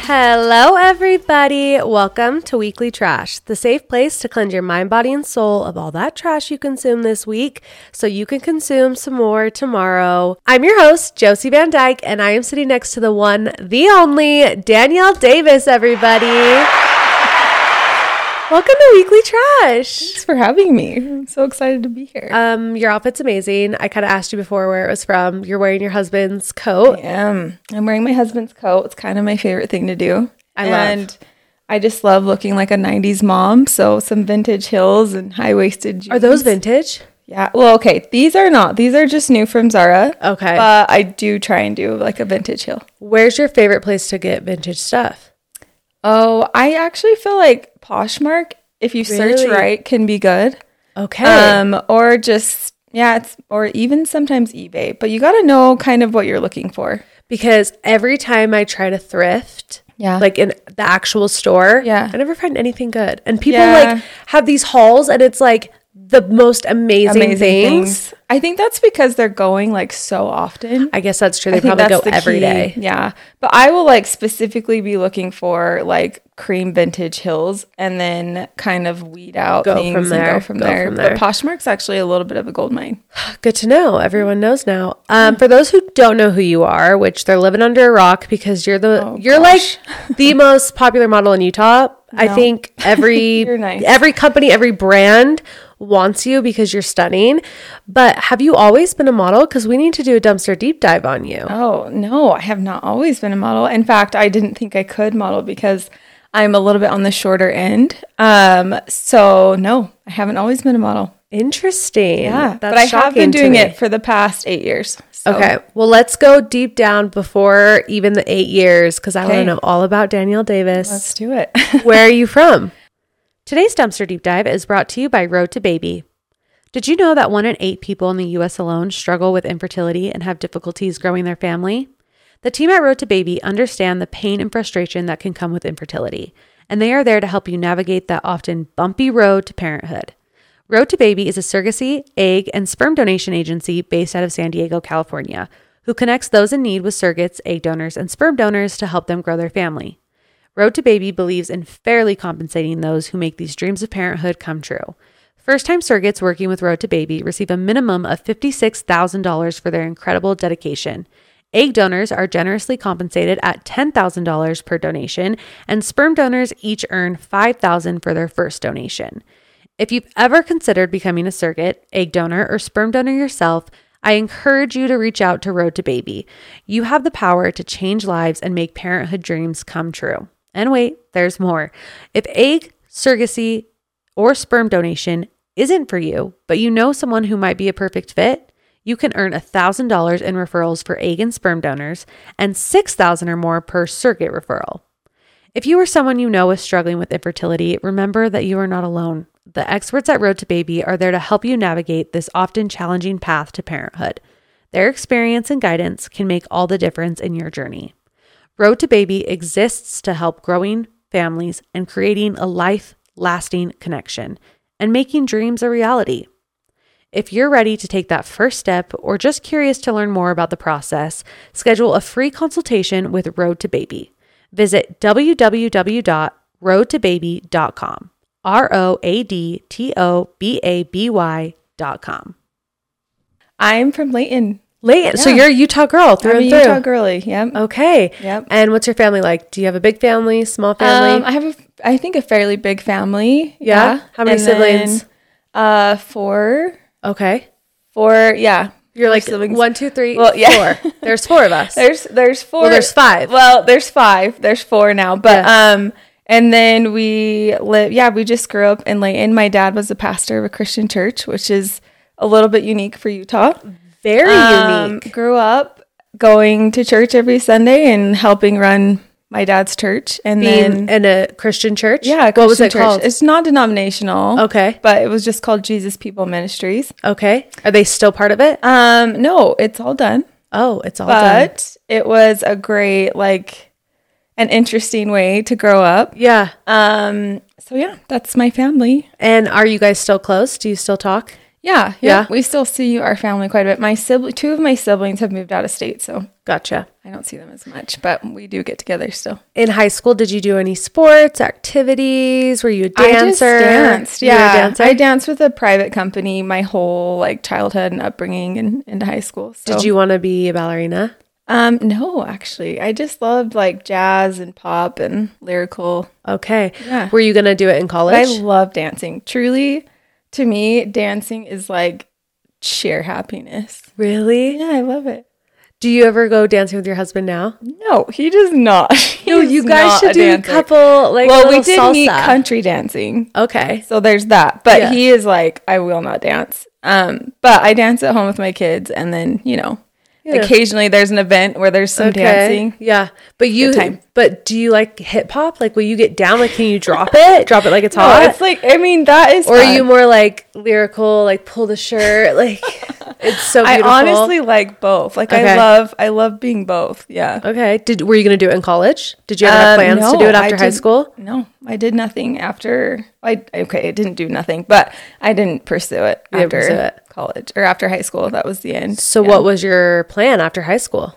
Hello, everybody. Welcome to Weekly Trash, the safe place to cleanse your mind, body, and soul of all that trash you consume this week so you can consume some more tomorrow. I'm your host, Josie Van Dyke, and I am sitting next to the one, the only, Danielle Davis, everybody. Welcome to Weekly Trash. Thanks for having me. I'm so excited to be here. Your outfit's amazing. I kind of asked you before where it was from. You're wearing your husband's coat. I am. I'm wearing my husband's coat. It's kind of my favorite thing to do. And I just love looking like a 90s mom. So some vintage heels and high-waisted jeans. Are those vintage? Yeah. Well, okay. These are not. These are just new from Zara. Okay. But I do try and do like a vintage heel. Where's your favorite place to get vintage stuff? Oh, I actually feel like Poshmark, if you search right, can be good. Okay. Or just, or even sometimes eBay. But you got to know kind of what you're looking for. Because every time I try to thrift, like in the actual store, I never find anything good. And people like have these hauls and it's like the most amazing things. I think that's because they're going like so often. I guess that's true. They probably go every day. Yeah. But I will like specifically be looking for like cream vintage hills and then kind of weed out things and go from there. But Poshmark's actually a little bit of a gold mine. Good to know. Everyone knows now. For those who don't know who you are, which they're living under a rock because you're like the most popular model in Utah. No. I think every company, every brand wants you because you're stunning. But have you always been a model? Because we need to do a dumpster deep dive on you. Oh, no, I have not always been a model. In fact, I didn't think I could model because I'm a little bit on the shorter end. So no, I haven't always been a model. Interesting. Yeah, but I have been doing it for the past 8 years. So. Okay, well, let's go deep down before even the 8 years because I want to know all about Danielle Davis. Let's do it. Where are you from? Today's Dumpster Deep Dive is brought to you by Road to Baby. Did you know that 1 in 8 people in the U.S. alone struggle with infertility and have difficulties growing their family? The team at Road to Baby understand the pain and frustration that can come with infertility, and they are there to help you navigate that often bumpy road to parenthood. Road to Baby is a surrogacy, egg, and sperm donation agency based out of San Diego, California, who connects those in need with surrogates, egg donors, and sperm donors to help them grow their family. Road to Baby believes in fairly compensating those who make these dreams of parenthood come true. First-time surrogates working with Road to Baby receive a minimum of $56,000 for their incredible dedication. Egg donors are generously compensated at $10,000 per donation, and sperm donors each earn $5,000 for their first donation. If you've ever considered becoming a surrogate, egg donor, or sperm donor yourself, I encourage you to reach out to Road to Baby. You have the power to change lives and make parenthood dreams come true. And wait, there's more. If egg, surrogacy, or sperm donation isn't for you, but you know someone who might be a perfect fit, you can earn $1,000 in referrals for egg and sperm donors and $6,000 or more per surrogate referral. If you or someone you know is struggling with infertility, remember that you are not alone. The experts at Road to Baby are there to help you navigate this often challenging path to parenthood. Their experience and guidance can make all the difference in your journey. Road to Baby exists to help growing families and creating a life-lasting connection and making dreams a reality. If you're ready to take that first step or just curious to learn more about the process, schedule a free consultation with Road to Baby. Visit www.roadtobaby.com. ROADTOBABY.com. I'm from Layton. Yeah. So you're a Utah girl through and through. Utah girly, yep. Okay. Yep. And what's your family like? Do you have a big family, small family? I think a fairly big family. Yeah. How many siblings? 4. Okay. 4, yeah. You're like siblings. 1, 2, 3, well, yeah. 4. There's 4 of us. There's 4. Well, there's 5. Well, there's 5. There's 4 now, but and then we just grew up in Layton. My dad was a pastor of a Christian church, which is a little bit unique for Utah. Very unique. Grew up going to church every Sunday and helping run my dad's church. And being in a Christian church? Yeah. What was it called? It's not denominational. Okay. But it was just called Jesus People Ministries. Okay. Are they still part of it? No, it's all done. Oh, it's all done. But it was a great, an interesting way to grow up. Yeah. So yeah, that's my family. And are you guys still close? Do you still talk? Yeah. We still see our family quite a bit. Two of my siblings have moved out of state, so gotcha. I don't see them as much, but we do get together still. In high school, did you do any sports, activities? Were you a dancer? I just danced. Yeah, I danced with a private company my whole like childhood and upbringing and into high school. So. Did you want to be a ballerina? No, actually. I just loved like jazz and pop and lyrical. Okay. Yeah. Were you going to do it in college? But I love dancing. Truly, to me, dancing is like sheer happiness. Really? Yeah, I love it. Do you ever go dancing with your husband now? No, he does not. No, you guys should do a couple like well, we did salsa. meet country dancing. Okay. So there's that. But he is like, I will not dance. But I dance at home with my kids and then, occasionally there's an event where there's some dancing. Yeah. But do you like hip hop? Like, will you get down? Like, can you drop it? Drop it like it's hot? It's like, I mean, that is Or fun. Are you more like lyrical, like pull the shirt? Like, it's so beautiful. I honestly like both. Like, okay. I love being both. Yeah. Okay. Were you going to do it in college? Did you have plans to do it after high school? No, I did nothing after. I didn't do nothing, but I didn't pursue it after college or after high school. That was the end. So what was your plan after high school?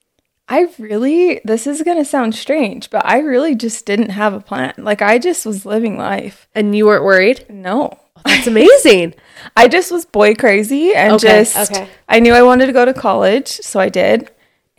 This is going to sound strange, but I really just didn't have a plan. Like, I just was living life. And you weren't worried? No. Oh, that's amazing. I just was boy crazy and I knew I wanted to go to college, so I did.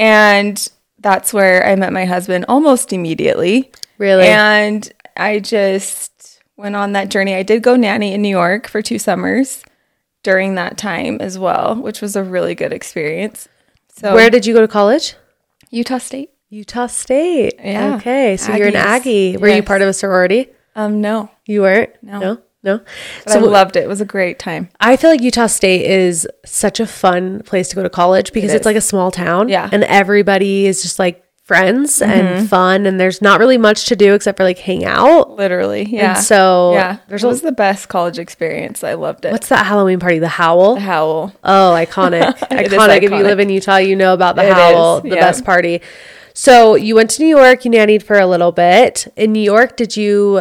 And that's where I met my husband almost immediately. Really? And I just went on that journey. I did go nanny in New York for 2 summers during that time as well, which was a really good experience. So, where did you go to college? Utah State. Utah State. Yeah. Okay. So you're an Aggie. Were you part of a sorority? No. You weren't? No. But I loved it. It was a great time. I feel like Utah State is such a fun place to go to college because it's like a small town. Yeah. And everybody is just like friends and fun. And there's not really much to do except for like hang out. Literally. Yeah. And so it was the best college experience. I loved it. What's that Halloween party? The Howl? The Howl. Oh, iconic. iconic. If you live in Utah, you know about the Howl, the best party. So you went to New York, you nannied for a little bit. In New York, did you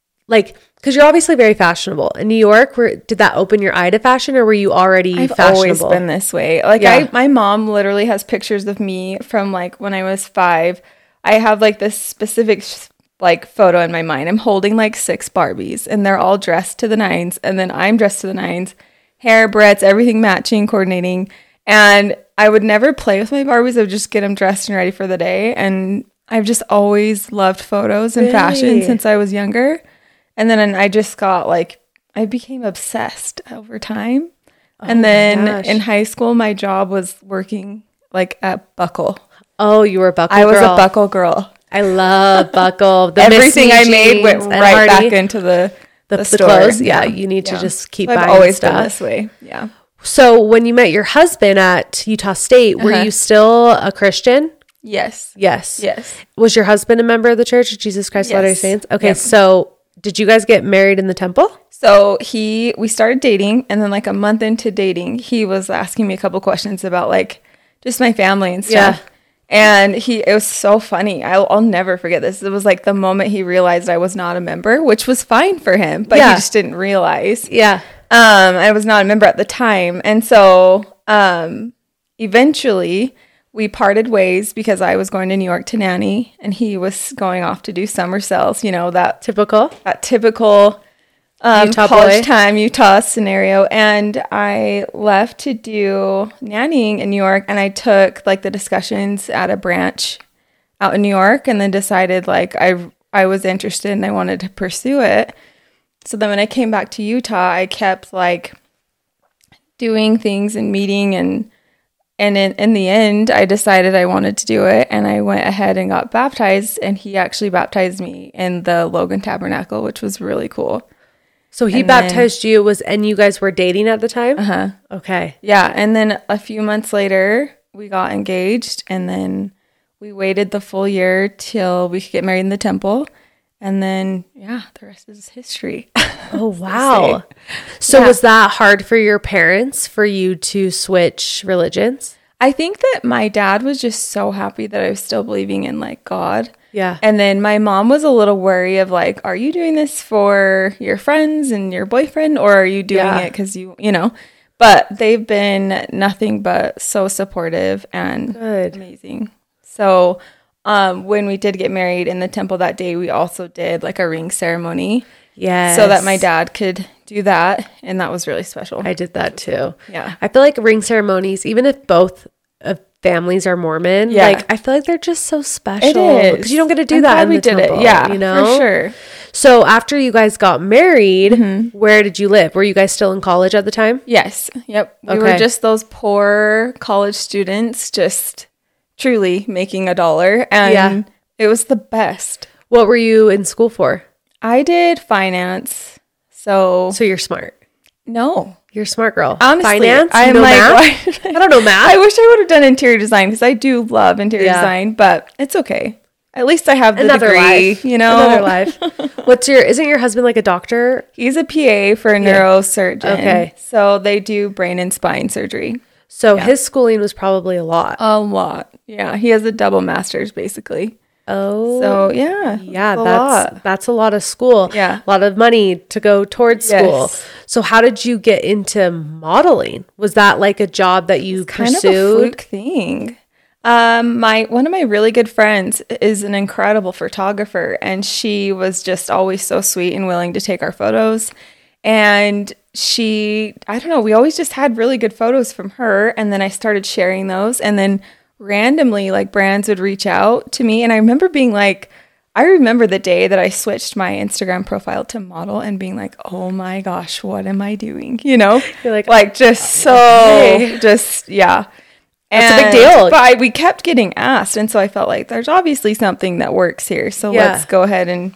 because you're obviously very fashionable. In New York, did that open your eye to fashion or were you already fashionable? I've always been this way. Like my mom literally has pictures of me from like when I was 5. I have like this specific like photo in my mind. I'm holding like 6 Barbies and they're all dressed to the nines. And then I'm dressed to the nines, hair, barrettes, everything matching, coordinating. And I would never play with my Barbies. I would just get them dressed and ready for the day. And I've just always loved photos and fashion since I was younger. And then I just got like, I became obsessed over time. And then in high school, my job was working like at Buckle. Oh, you were a Buckle girl. I was a Buckle girl. I love Buckle. Everything I made went right back into the store. Clothes. Yeah, you need to just keep buying stuff. I've always been this way. Yeah. So when you met your husband at Utah State, were you still a Christian? Yes. Was your husband a member of the Church of Jesus Christ of Latter-day Saints? Okay, so did you guys get married in the temple? So we started dating, and then like a month into dating, he was asking me a couple questions about like just my family and stuff. Yeah. And it was so funny. I'll never forget this. It was like the moment he realized I was not a member, which was fine for him, but he just didn't realize. Yeah. I was not a member at the time. And so eventually we parted ways because I was going to New York to nanny and he was going off to do summer sales, that typical Utah college time Utah scenario. And I left to do nannying in New York, and I took like the discussions at a branch out in New York and then decided like I was interested and I wanted to pursue it. So then when I came back to Utah, I kept like doing things and meeting and in the end, I decided I wanted to do it, and I went ahead and got baptized, and he actually baptized me in the Logan Tabernacle, which was really cool. So he baptized you, and you guys were dating at the time? Uh-huh. Okay. Yeah, and then a few months later, we got engaged, and then we waited the full year till we could get married in the temple. And then, the rest is history. Oh, wow. So was that hard for your parents for you to switch religions? I think that my dad was just so happy that I was still believing in like God. Yeah. And then my mom was a little worried of like, are you doing this for your friends and your boyfriend, or are you doing it because you know? But they've been nothing but so supportive and amazing. So when we did get married in the temple that day, we also did like a ring ceremony. Yes. So that my dad could do that. And that was really special. I did that too. Yeah. I feel like ring ceremonies, even if both families are Mormon, like I feel like they're just so special. It is. Because you don't get to do that in the temple. Yeah, you know? for sure. So after you guys got married, where did you live? Were you guys still in college at the time? Yes. Yep. We were just those poor college students, just truly making $1. And it was the best. What were you in school for? I did finance. So you're smart. No. You're a smart girl. Honestly, finance? I'm like, math? I don't know math. I wish I would have done interior design because I do love interior design, but it's okay. At least I have the degree, you know? Another life. Isn't your husband like a doctor? He's a PA for a neurosurgeon. Okay. So they do brain and spine surgery. So his schooling was probably a lot. A lot. Yeah. He has a double master's basically. Oh. So yeah. Yeah, that's a lot of school. Yeah. A lot of money to go towards school. So how did you get into modeling? Was that like a job that you pursued? Kind of a fluke thing. One of my really good friends is an incredible photographer, and she was just always so sweet and willing to take our photos. And I don't know, we always just had really good photos from her. And then I started sharing those, and then randomly like brands would reach out to me. And I remember being like, I remember the day that I switched my Instagram profile to model and being like, oh my gosh, what am I doing? You know, you're like just so just, yeah. That's a big deal. But we kept getting asked. And so I felt like there's obviously something that works here. So let's go ahead. And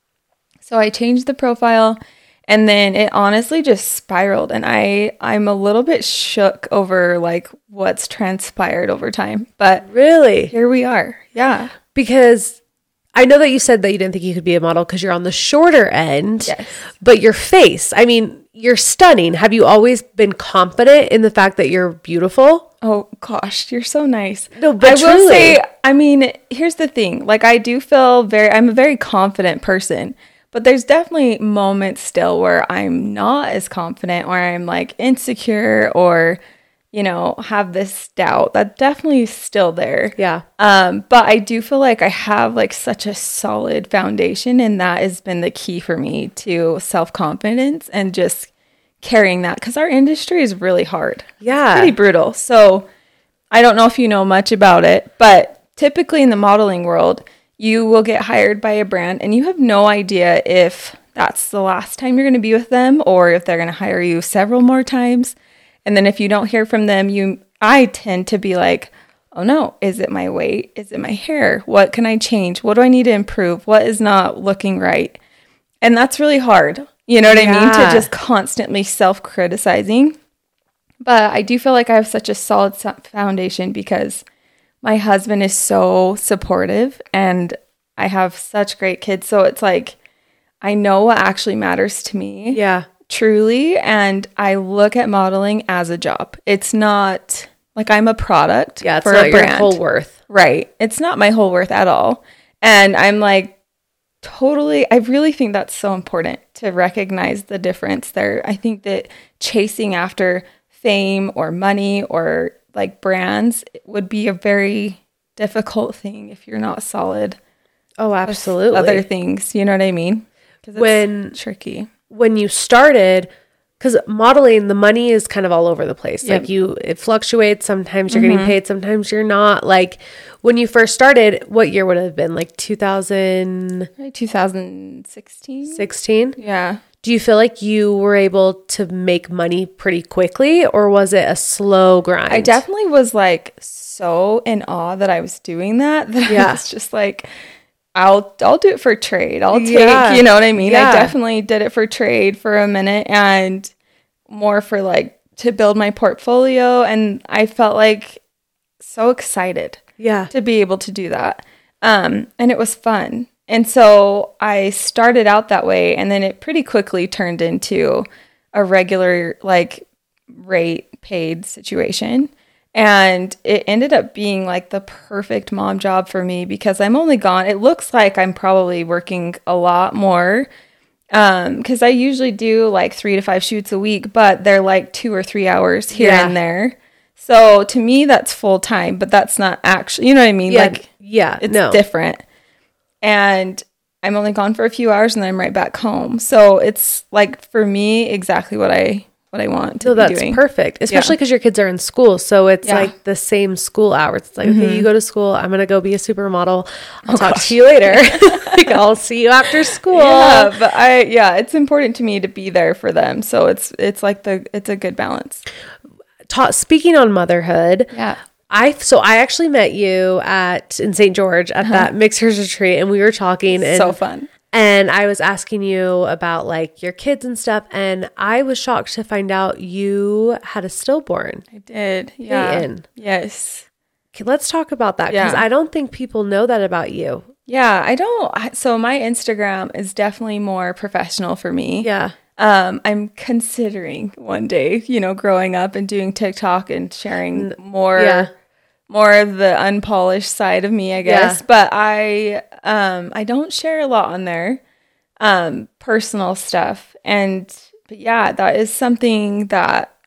so I changed the profile, and then it honestly just spiraled. And I'm a little bit shook over like what's transpired over time. But really, here we are. Yeah. Because I know that you said that you didn't think you could be a model because you're on the shorter end. Yes. But your face, I mean, you're stunning. Have you always been confident in the fact that you're beautiful? Oh gosh, you're so nice. No, but I will say, I mean, here's the thing. Like, I do feel I'm a very confident person, but there's definitely moments still where I'm not as confident, where I'm like insecure or, you know, have this doubt. That's definitely still there. Yeah. But I do feel like I have like such a solid foundation, and that has been the key for me to self-confidence and just carrying that, because our industry is really hard. Yeah. It's pretty brutal. So I don't know if you know much about it, but typically in the modeling world, you will get hired by a brand and you have no idea if that's the last time you're going to be with them or if they're going to hire you several more times. And then if you don't hear from them, I tend to be like, oh no, is it my weight? Is it my hair? What can I change? What do I need to improve? What is not looking right? And that's really hard. You know what I mean? To just constantly self-criticizing. But I do feel like I have such a solid foundation because my husband is so supportive and I have such great kids. So it's like, I know what actually matters to me. Yeah. Truly. And I look at modeling as a job. It's not like I'm a product for not a brand. Your whole worth. Right. It's not my whole worth at all. And I'm like, totally, I really think that's so important to recognize the difference there. I think that chasing after fame or money or like brands would be a very difficult thing if you're not solid. Oh, absolutely. Other things, you know what I mean? It's tricky. When you started, because modeling, the money is kind of all over the place. Yep. Like it fluctuates. Sometimes you're getting paid, sometimes you're not. Like when you first started, what year would it have been? Like 2016? 16? Yeah. Do you feel like you were able to make money pretty quickly, or was it a slow grind? I definitely was like so in awe that I was doing that I was just like, I'll do it for trade. I'll take, you know what I mean? Yeah. I definitely did it for trade for a minute and more for like to build my portfolio. And I felt like so excited to be able to do that. And it was fun. And so I started out that way, and then it pretty quickly turned into a regular like rate paid situation. And it ended up being like the perfect mom job for me because I'm only gone. It looks like I'm probably working a lot more Because I usually do like 3 to 5 shoots a week, but they're like 2 or 3 hours here and there. So to me, that's full time, but that's not actually, you know what I mean? Yeah, like, it's different. And I'm only gone for a few hours and then I'm right back home. So it's like, for me, exactly what I want to be doing. That's perfect, especially because your kids are in school. So it's like the same school hours. It's like, okay, you go to school. I'm going to go be a supermodel. I'll talk to you later. Like, I'll see you after school. Yeah, but it's important to me to be there for them. So it's like it's a good balance. Speaking on motherhood. Yeah. I actually met you in St. George at that Mixers retreat, and we were talking. And so fun. And I was asking you about like your kids and stuff, and I was shocked to find out you had a stillborn. I did. Yeah. Peyton. Yes. Okay, let's talk about that, because I don't think people know that about you. Yeah, I don't. So my Instagram is definitely more professional for me. Yeah. I'm considering one day, growing up and doing TikTok and sharing more of the unpolished side of me, I guess. Yeah. But I don't share a lot on there, personal stuff. But yeah, that is something that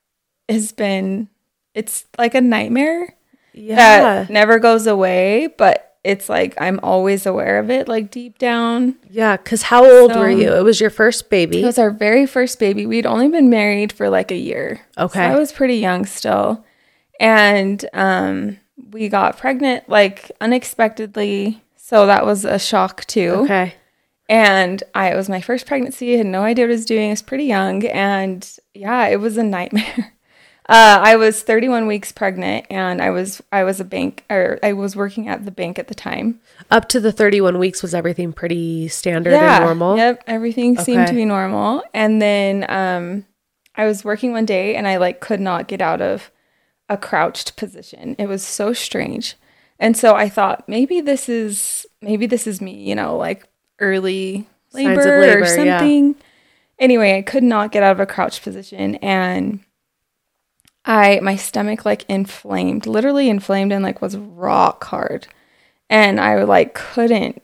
it's like a nightmare that never goes away, but it's like I'm always aware of it, like deep down. Yeah, because how old were you? It was your first baby. It was our very first baby. We'd only been married for like a year. Okay. So I was pretty young still. And we got pregnant like unexpectedly. So that was a shock too. Okay. And it was my first pregnancy. I had no idea what I was doing. I was pretty young. And yeah, it was a nightmare. I was 31 weeks pregnant, and I was working at the bank at the time. Up to the 31 weeks, was everything pretty standard and normal? Yep, everything seemed to be normal. And then I was working one day, and I like could not get out of a crouched position. It was so strange. And so I thought maybe this is me, like early labor or something. Yeah. Anyway, I could not get out of a crouched position, and my stomach literally inflamed and like was rock hard. And I couldn't.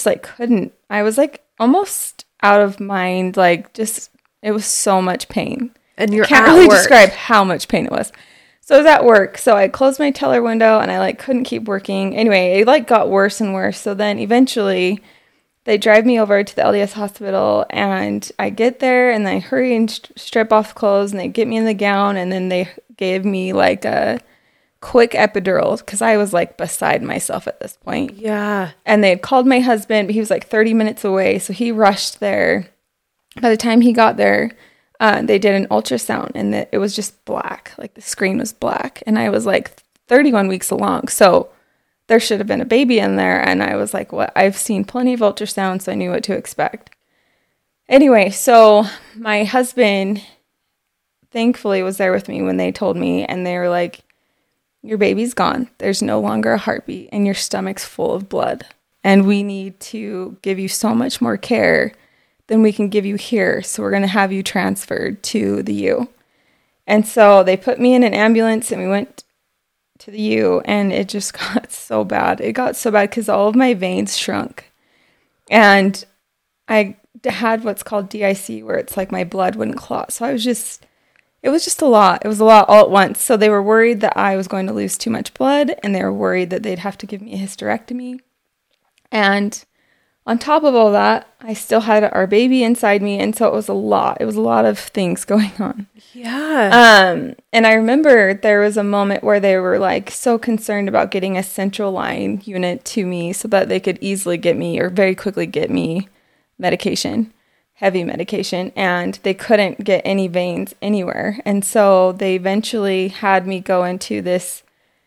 I was like almost out of mind. It was so much pain. And you're can't really describe how much pain it was. So I was at work. So I closed my teller window and I couldn't keep working. Anyway, it got worse and worse. So then eventually they drive me over to the LDS hospital, and I get there and I hurry and strip off clothes, and they get me in the gown, and then they gave me like a quick epidural because I was like beside myself at this point. Yeah. And they had called my husband, but he was like 30 minutes away. So he rushed there. By the time he got there, they did an ultrasound, and it was just black. Like the screen was black. And I was like 31 weeks along. So there should have been a baby in there. And I was like, what? I've seen plenty of ultrasounds, so I knew what to expect. Anyway, so my husband thankfully was there with me when they told me, and they were like, your baby's gone. There's no longer a heartbeat, and your stomach's full of blood. And we need to give you so much more care than we can give you here. So we're going to have you transferred to the U. And so they put me in an ambulance, and we went to the U, and it just got so bad. It got so bad because all of my veins shrunk. And I had what's called DIC, where it's like my blood wouldn't clot. So it was just a lot. It was a lot all at once. So they were worried that I was going to lose too much blood, and they were worried that they'd have to give me a hysterectomy. And on top of all that, I still had our baby inside me, and so it was a lot. It was a lot of things going on. Yeah. And I remember there was a moment where they were like so concerned about getting a central line unit to me so that they could easily get me, or very quickly get me, medication. Heavy medication, and they couldn't get any veins anywhere. And so they eventually had me go into this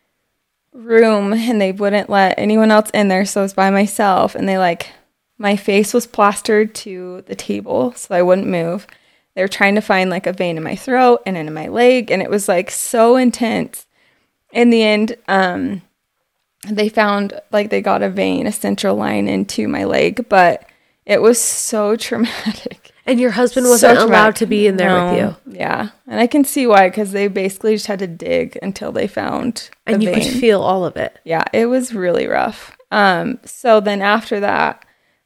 room, and they wouldn't let anyone else in there, so I was by myself. And my face was plastered to the table so I wouldn't move. They were trying to find like a vein in my throat and in my leg, and it was like so intense. In the end, they found they got a central line into my leg, but it was so traumatic. And your husband wasn't allowed to be in there with you. Yeah. And I can see why, because they basically just had to dig until they found the vein. Could feel all of it. Yeah, it was really rough. So then after that,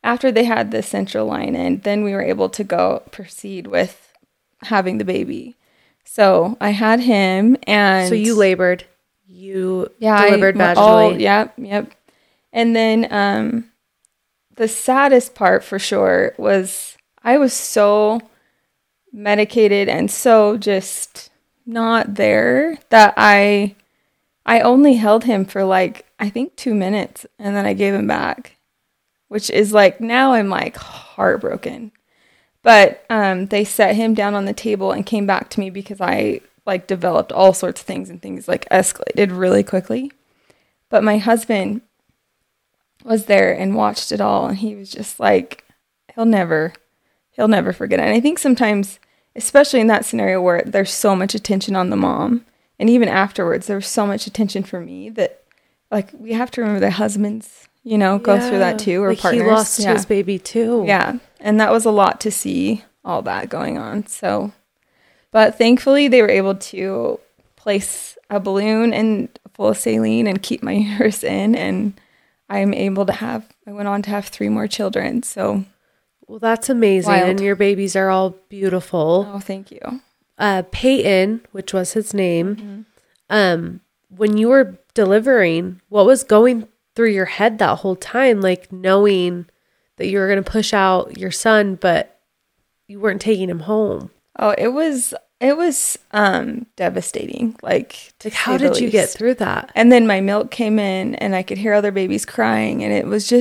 after they had the central line in, then we were able to proceed with having the baby. So I had him, and so you labored. You delivered vaginally. Yep. And then the saddest part for sure was I was so medicated and so just not there that I only held him for like, I think 2 minutes, and then I gave him back, which is like, now I'm like heartbroken. But they set him down on the table and came back to me because I like developed all sorts of things, and things like escalated really quickly. But my husband was there and watched it all, and he was just like, he'll never forget it. And I think sometimes, especially in that scenario where there's so much attention on the mom, and even afterwards there was so much attention for me, that like we have to remember that husbands, go through that too, or like partners. He lost his baby too. Yeah. And that was a lot to see all that going on. So, but thankfully they were able to place a balloon and full of saline and keep my uterus in, and I went on to have 3 more children. So, well, that's amazing. Wild. And your babies are all beautiful. Oh, thank you. Peyton, which was his name, when you were delivering, what was going through your head that whole time? Like knowing that you were going to push out your son, but you weren't taking him home. Oh, it was devastating. Like how did you get through that? And then my milk came in, and I could hear other babies crying, and it was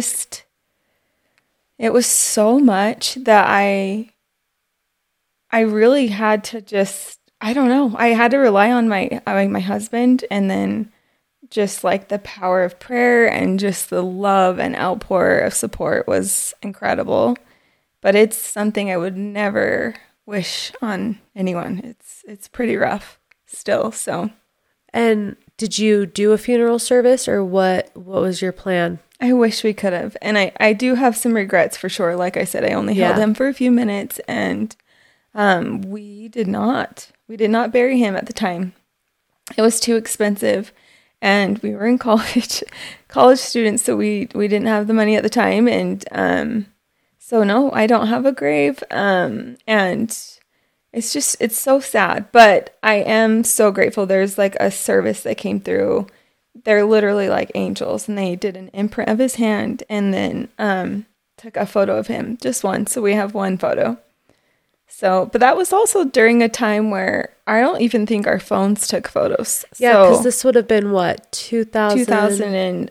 so much that I really had to just, I don't know. I had to rely on my husband, and then just like the power of prayer and just the love and outpour of support was incredible. But it's something I would never wish on anyone. It's pretty rough still. So, and did you do a funeral service, or what was your plan? I wish we could have. And I do have some regrets for sure. Like I said, I only held him for a few minutes, and we did not bury him at the time. It was too expensive, and we were in college students, so we didn't have the money at the time, and so no, I don't have a grave, and it's so sad, but I am so grateful. There's like a service that came through. They're literally like angels, and they did an imprint of his hand, and then took a photo of him, just one. So we have one photo. So, but that was also during a time where I don't even think our phones took photos. Yeah, because this would have been what, 2010,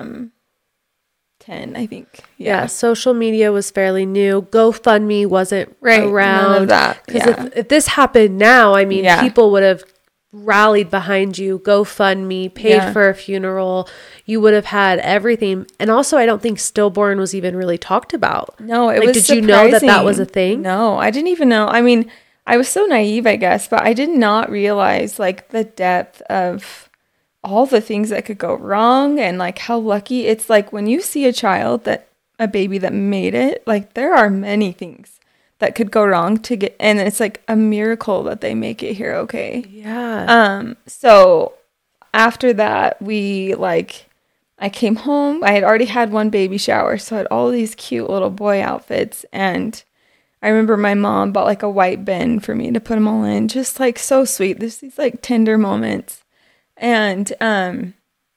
I think. Yeah, social media was fairly new. GoFundMe wasn't around. None of that. Because if this happened now, I mean, people would have rallied behind you, GoFundMe, paid for a funeral. You would have had everything. And also, I don't think stillborn was even really talked about. No, it was Did you know that was a thing? No, I didn't even know. I mean, I was so naive, I guess, but I did not realize like the depth of all the things that could go wrong, and like how lucky it's like when you see a baby that made it, like there are many things that could go wrong and it's like a miracle that they make it here okay. Yeah. So after that, I came home. I had already had one baby shower, so I had all these cute little boy outfits, and I remember my mom bought like a white bin for me to put them all in, just like so sweet. There's these like tender moments, and I'll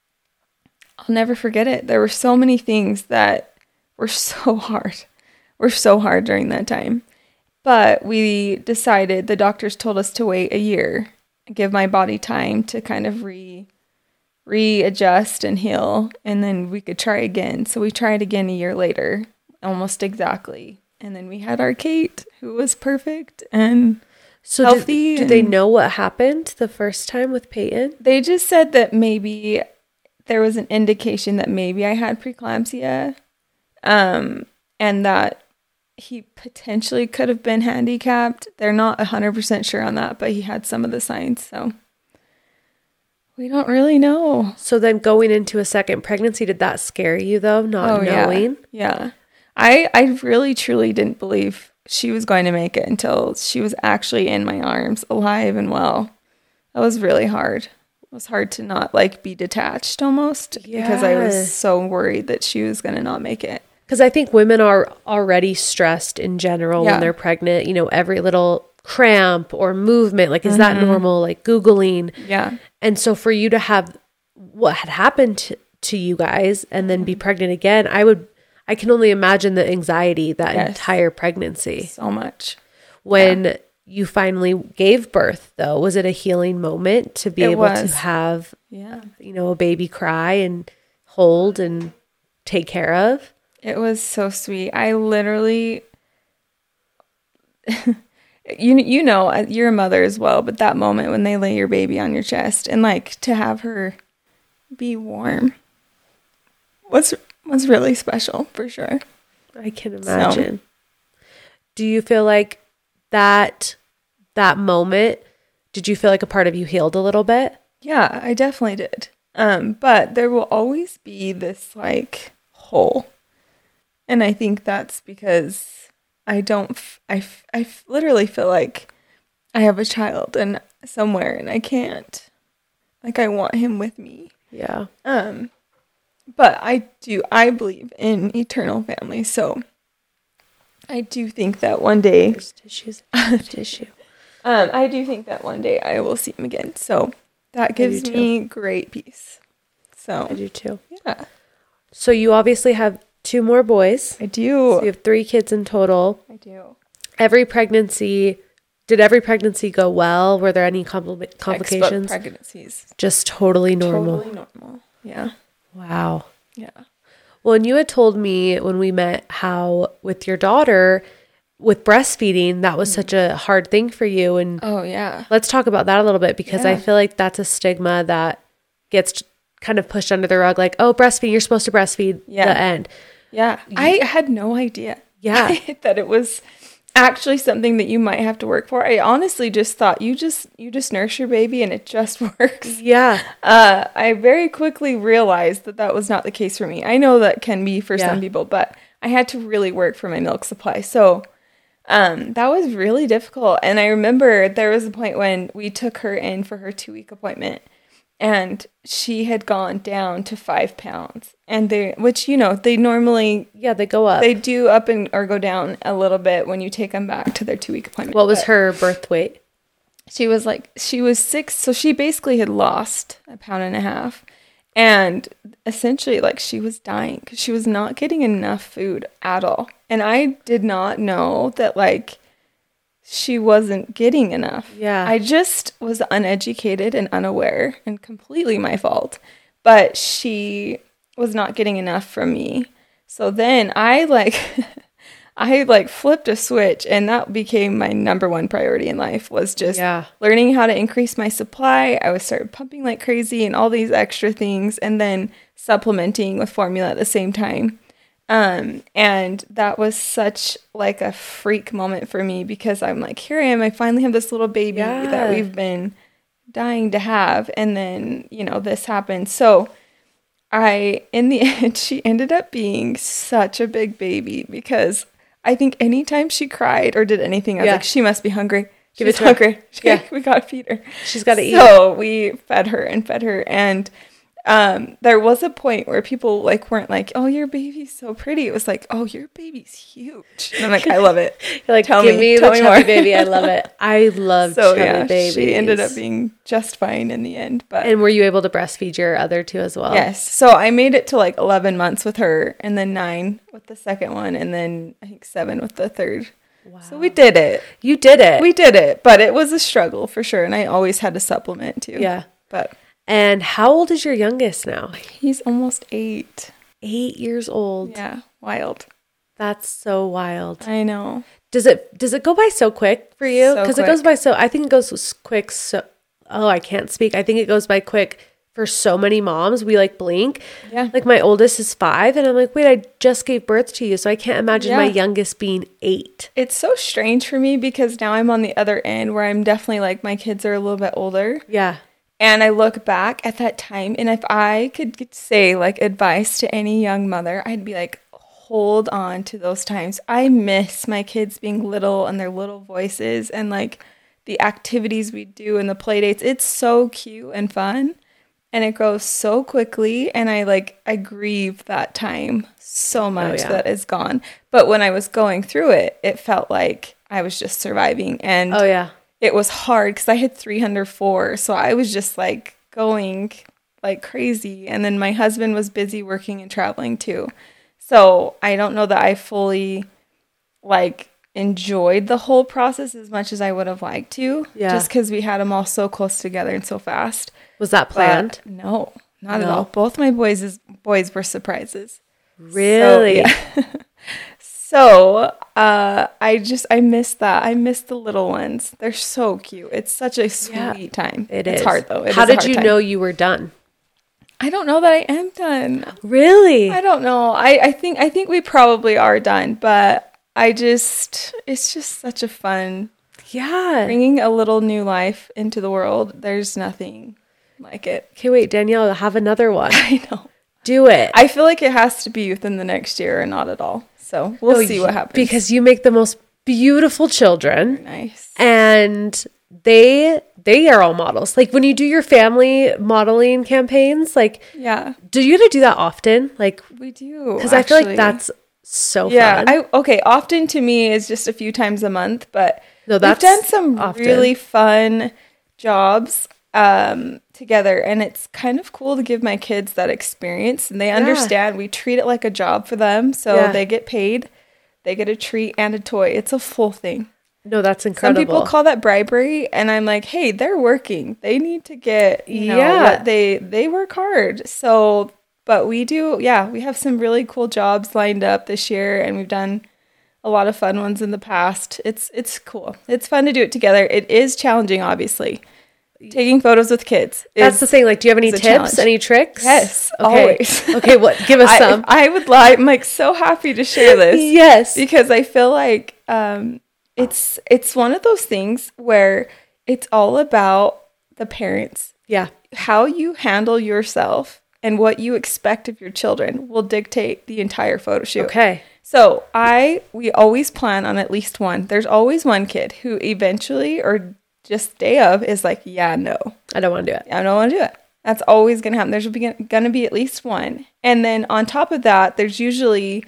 never forget it. There were so many things that were so hard during that time. But we decided, the doctors told us to wait a year, give my body time to kind of readjust and heal, and then we could try again. So we tried again a year later, almost exactly. And then we had our Kate, who was perfect and healthy. Did they know what happened the first time with Peyton? They just said that maybe there was an indication that maybe I had preeclampsia, and that he potentially could have been handicapped. They're not 100% sure on that, but he had some of the signs, so we don't really know. So then going into a second pregnancy, did that scare you though, not knowing? Yeah. I really truly didn't believe she was going to make it until she was actually in my arms, alive and well. That was really hard. It was hard to not like be detached almost, because I was so worried that she was going to not make it. Because I think women are already stressed in general when they're pregnant. You know, every little cramp or movement, like, is that normal? Like Googling. Yeah. And so for you to have what had happened to you guys and then be pregnant again, I can only imagine the anxiety that entire pregnancy. So much. When you finally gave birth, though, was it a healing moment to be able to have, you know, a baby cry and hold and take care of? It was so sweet. I literally, you know, you're a mother as well, but that moment when they lay your baby on your chest and like to have her be warm was really special for sure. I can imagine. So, do you feel like that moment, did you feel like a part of you healed a little bit? Yeah, I definitely did. But there will always be this like hole. And I think that's because I literally feel like I have a child and somewhere and I can't. Like I want him with me. Yeah. But I believe in eternal family. So I do think that one day There's tissues. Tissue. I do think that one day I will see him again. So that gives me great peace. So I do too. Yeah. So you obviously have 2 more boys. I do. So you have 3 kids in total. I do. Did every pregnancy go well? Were there any complications? Textbook pregnancies. Just totally normal. Totally normal. Yeah. Wow. Yeah. Well, and you had told me when we met how with your daughter, with breastfeeding, that was such a hard thing for you. And oh, yeah. Let's talk about that a little bit because I feel like that's a stigma that gets kind of pushed under the rug. Like, oh, breastfeeding, you're supposed to breastfeed the end. Yeah. I had no idea. Yeah. That it was actually something that you might have to work for. I honestly just thought you just nurse your baby and it just works. Yeah. I very quickly realized that was not the case for me. I know that can be for some people, but I had to really work for my milk supply. So that was really difficult. And I remember there was a point when we took her in for her 2-week appointment and she had gone down to 5 pounds. And which, you know, they normally... Yeah, they go up. They do up or go down a little bit when you take them back to their 2-week appointment. What was her birth weight? She was 6. So she basically had lost 1.5 pounds. And essentially, like, she was dying because she was not getting enough food at all. And I did not know that, like, she wasn't getting enough. Yeah. I just was uneducated and unaware and completely my fault. But she was not getting enough from me. So then I flipped a switch and that became my number one priority in life was just learning how to increase my supply. I started pumping like crazy and all these extra things and then supplementing with formula at the same time. And that was such like a freak moment for me because I'm like, here I am. I finally have this little baby that we've been dying to have. And then, you know, this happened. So in the end, she ended up being such a big baby because I think anytime she cried or did anything, I was like, she must be hungry. She's hungry. We got to feed her. She's got to eat. So we fed her. And there was a point where people like weren't like, oh, your baby's so pretty. It was like, oh, your baby's huge. And I'm like, I love it. You're like, give me the chubby baby. I love it. I love chubby babies. She ended up being just fine in the end. And were you able to breastfeed your other 2 as well? Yes. So I made it to like 11 months with her and then 9 with the second one and then I think 7 with the third. Wow. So we did it. You did it. We did it. But it was a struggle for sure. And I always had to supplement too. Yeah. And how old is your youngest now? He's almost 8. 8 years old. Yeah. Wild. That's so wild. I know. Does it go by so quick for you? Because it goes by I think it goes quick. I can't speak. I think it goes by quick for so many moms. We like blink. Yeah. Like my oldest is 5 and I'm like, wait, I just gave birth to you. So I can't imagine my youngest being 8. It's so strange for me because now I'm on the other end where I'm definitely like my kids are a little bit older. Yeah. And I look back at that time, and if I could say, like, advice to any young mother, I'd be like, hold on to those times. I miss my kids being little and their little voices and, like, the activities we do and the play dates. It's so cute and fun. and it goes so quickly, and I grieve that time so much that is gone. But when I was going through it, it felt like I was just surviving, and it was hard because I had 3 under 4, so I was just like going like crazy, and then my husband was busy working and traveling too, so I don't know that I fully like enjoyed the whole process as much as I would have liked to, just because we had them all so close together and so fast. Was that planned? But no, not at all. Both my boys were surprises. Really? So, I miss that. I miss the little ones. They're so cute. It's such a sweet time. It's hard though. How did you know you were done? I don't know that I am done. Really? I don't know. I think we probably are done, but it's just such a fun. Yeah. Bringing a little new life into the world. There's nothing like it. Okay, wait, Danielle, have another one. I know. Do it. I feel like it has to be within the next year and not at all. So we'll see what happens. Because you make the most beautiful children. Nice. And they are all models. Like when you do your family modeling campaigns, like, do you get to do that often? Like we do. Because I feel like that's so fun. Often to me is just a few times a month, but we've done some often. Really fun jobs together, and it's kind of cool to give my kids that experience, and they understand. We treat it like a job for them, so they get paid, they get a treat and a toy. It's a full thing. No, that's incredible. Some people call that bribery, and I'm like, hey, they're working, they need to get what they work hard. So but we do we have some really cool jobs lined up this year, and we've done a lot of fun ones in the past. It's cool. It's fun to do it together. It is challenging, obviously. Taking photos with kids. That's the thing. Like, do you have any tips, any tricks? Yes, always. Okay, give us some. I would lie. I'm like so happy to share this. Yes. Because I feel like it's one of those things where it's all about the parents. Yeah. How you handle yourself and what you expect of your children will dictate the entire photo shoot. Okay. So we always plan on at least one. There's always one kid who eventually or just day of is like, no. I don't want to do it. I don't want to do it. That's always going to happen. There's going to be at least one. And then on top of that, there's usually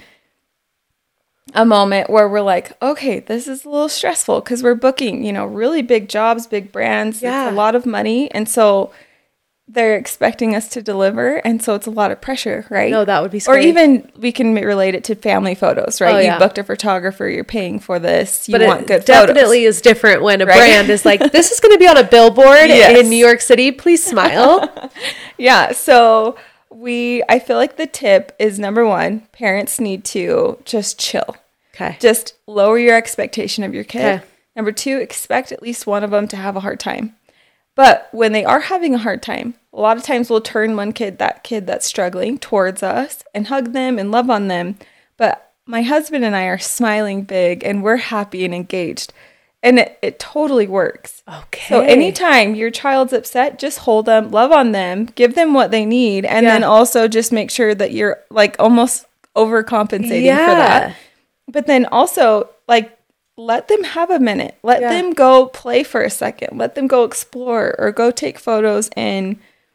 a moment where we're like, okay, this is a little stressful because we're booking, really big jobs, big brands. Yeah. It's a lot of money. And so they're expecting us to deliver, and so it's a lot of pressure, right? No, that would be scary. Or even we can relate it to family photos, right? You booked a photographer, you're paying for this, you want good photos. But it definitely is different when a brand is like, this is going to be on a billboard in New York City, please smile. So I feel like the tip is, number one, parents need to just chill. Okay. Just lower your expectation of your kid. Okay. Number two, expect at least one of them to have a hard time. But when they are having a hard time, a lot of times we'll turn that kid that's struggling towards us and hug them and love on them. But my husband and I are smiling big and we're happy and engaged. And it totally works. Okay. So anytime your child's upset, just hold them, love on them, give them what they need. And then also just make sure that you're like almost overcompensating for that. But then also like, let them have a minute. Let them go play for a second. Let them go explore or go take photos and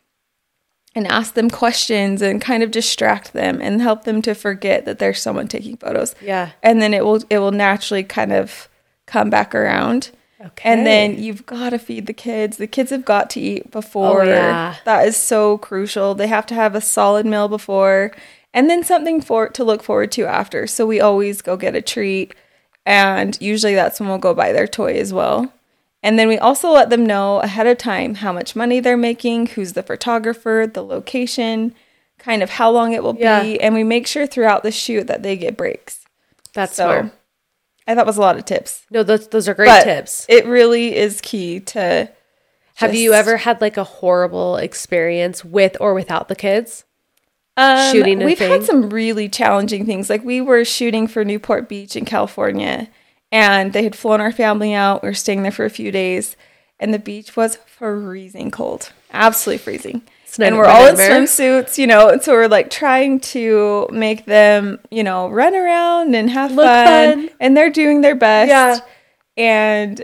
ask them questions and kind of distract them and help them to forget that there's someone taking photos. Yeah. And then it will naturally kind of come back around. Okay. And then you've got to feed the kids. The kids have got to eat before. Oh, yeah. That is so crucial. They have to have a solid meal before and then something to look forward to after. So we always go get a treat. And usually that's when we'll go buy their toy as well. And then we also let them know ahead of time how much money they're making, who's the photographer, the location, kind of how long it will be. And we make sure throughout the shoot that they get breaks. That's smart. I thought it was a lot of tips. No, those are great tips. It really is key to... Have you ever had like a horrible experience with or without the kids? Shooting we've had some really challenging things. Like we were shooting for Newport Beach in California, and they had flown our family out. We were staying there for a few days, and the beach was freezing cold, absolutely freezing. And we're all in swimsuits, and so we're like trying to make them, run around and have fun, and they're doing their best. Yeah. and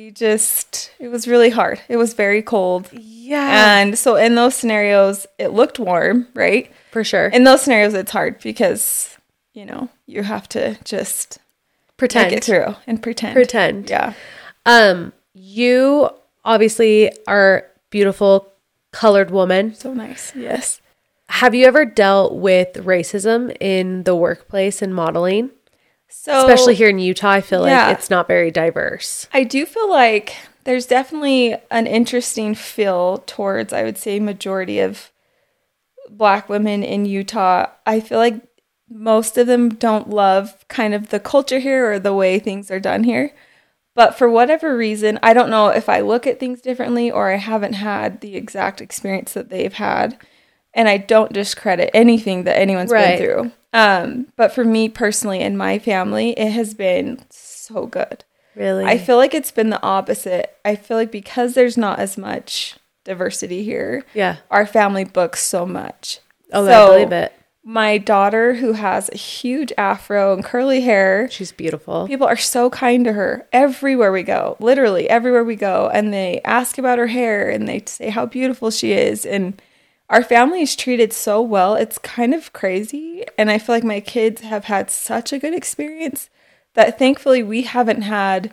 it was really hard. It was very cold. Yeah. And so in those scenarios, it looked warm, right? For sure. In those scenarios, it's hard because, you have to just pretend. Make it through and pretend. Pretend. Yeah. You obviously are beautiful, colored woman. So nice. Yes. Have you ever dealt with racism in the workplace and modeling? So, especially here in Utah, I feel like it's not very diverse. I do feel like there's definitely an interesting feel towards, I would say, majority of Black women in Utah. I feel like most of them don't love kind of the culture here or the way things are done here. But for whatever reason, I don't know if I look at things differently or I haven't had the exact experience that they've had. And I don't discredit anything that anyone's been through. But for me personally and my family, it has been so good. Really? I feel like it's been the opposite. I feel like because there's not as much diversity here, our family books so much. Oh, I believe it. My daughter, who has a huge afro and curly hair. She's beautiful. People are so kind to her everywhere we go. Literally everywhere we go. And they ask about her hair and they say how beautiful she is. And our family is treated so well. It's kind of crazy. And I feel like my kids have had such a good experience that thankfully we haven't had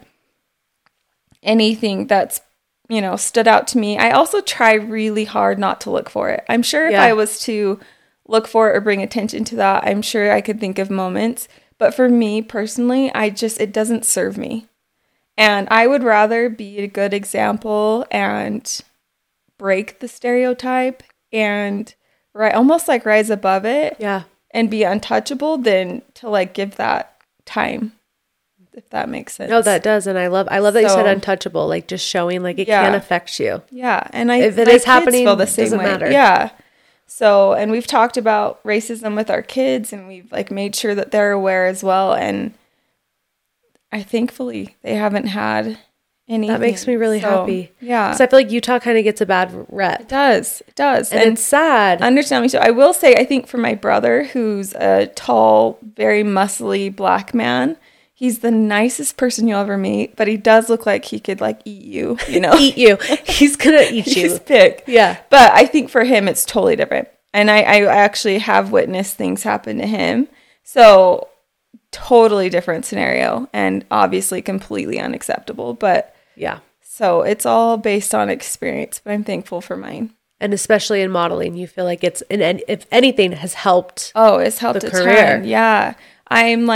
anything that's, stood out to me. I also try really hard not to look for it. I'm sure if I was to look for it or bring attention to that, I'm sure I could think of moments. But for me personally, it doesn't serve me. And I would rather be a good example and break the stereotype and almost like rise above it and be untouchable than to give that time, if that makes sense. No, that does. And I love that you said untouchable, just showing it can affect you. Yeah. And if it is happening, feel the same doesn't way. matter. Yeah. So, and we've talked about racism with our kids and we've made sure that they're aware as well. And thankfully they haven't had anything. That makes me really happy. Yeah. Because I feel like Utah kind of gets a bad rep. It does. And it's sad. Understand me. So I will say, I think for my brother, who's a tall, very muscly Black man, he's the nicest person you'll ever meet, but he does look like he could eat you, Eat you. He's going to eat you. He's big. Yeah. But I think for him, it's totally different. And I actually have witnessed things happen to him. So totally different scenario and obviously completely unacceptable. But yeah. So it's all based on experience, but I'm thankful for mine. And especially in modeling, you feel like it's, and if anything, has helped. Oh, it's helped a ton. Yeah. I'm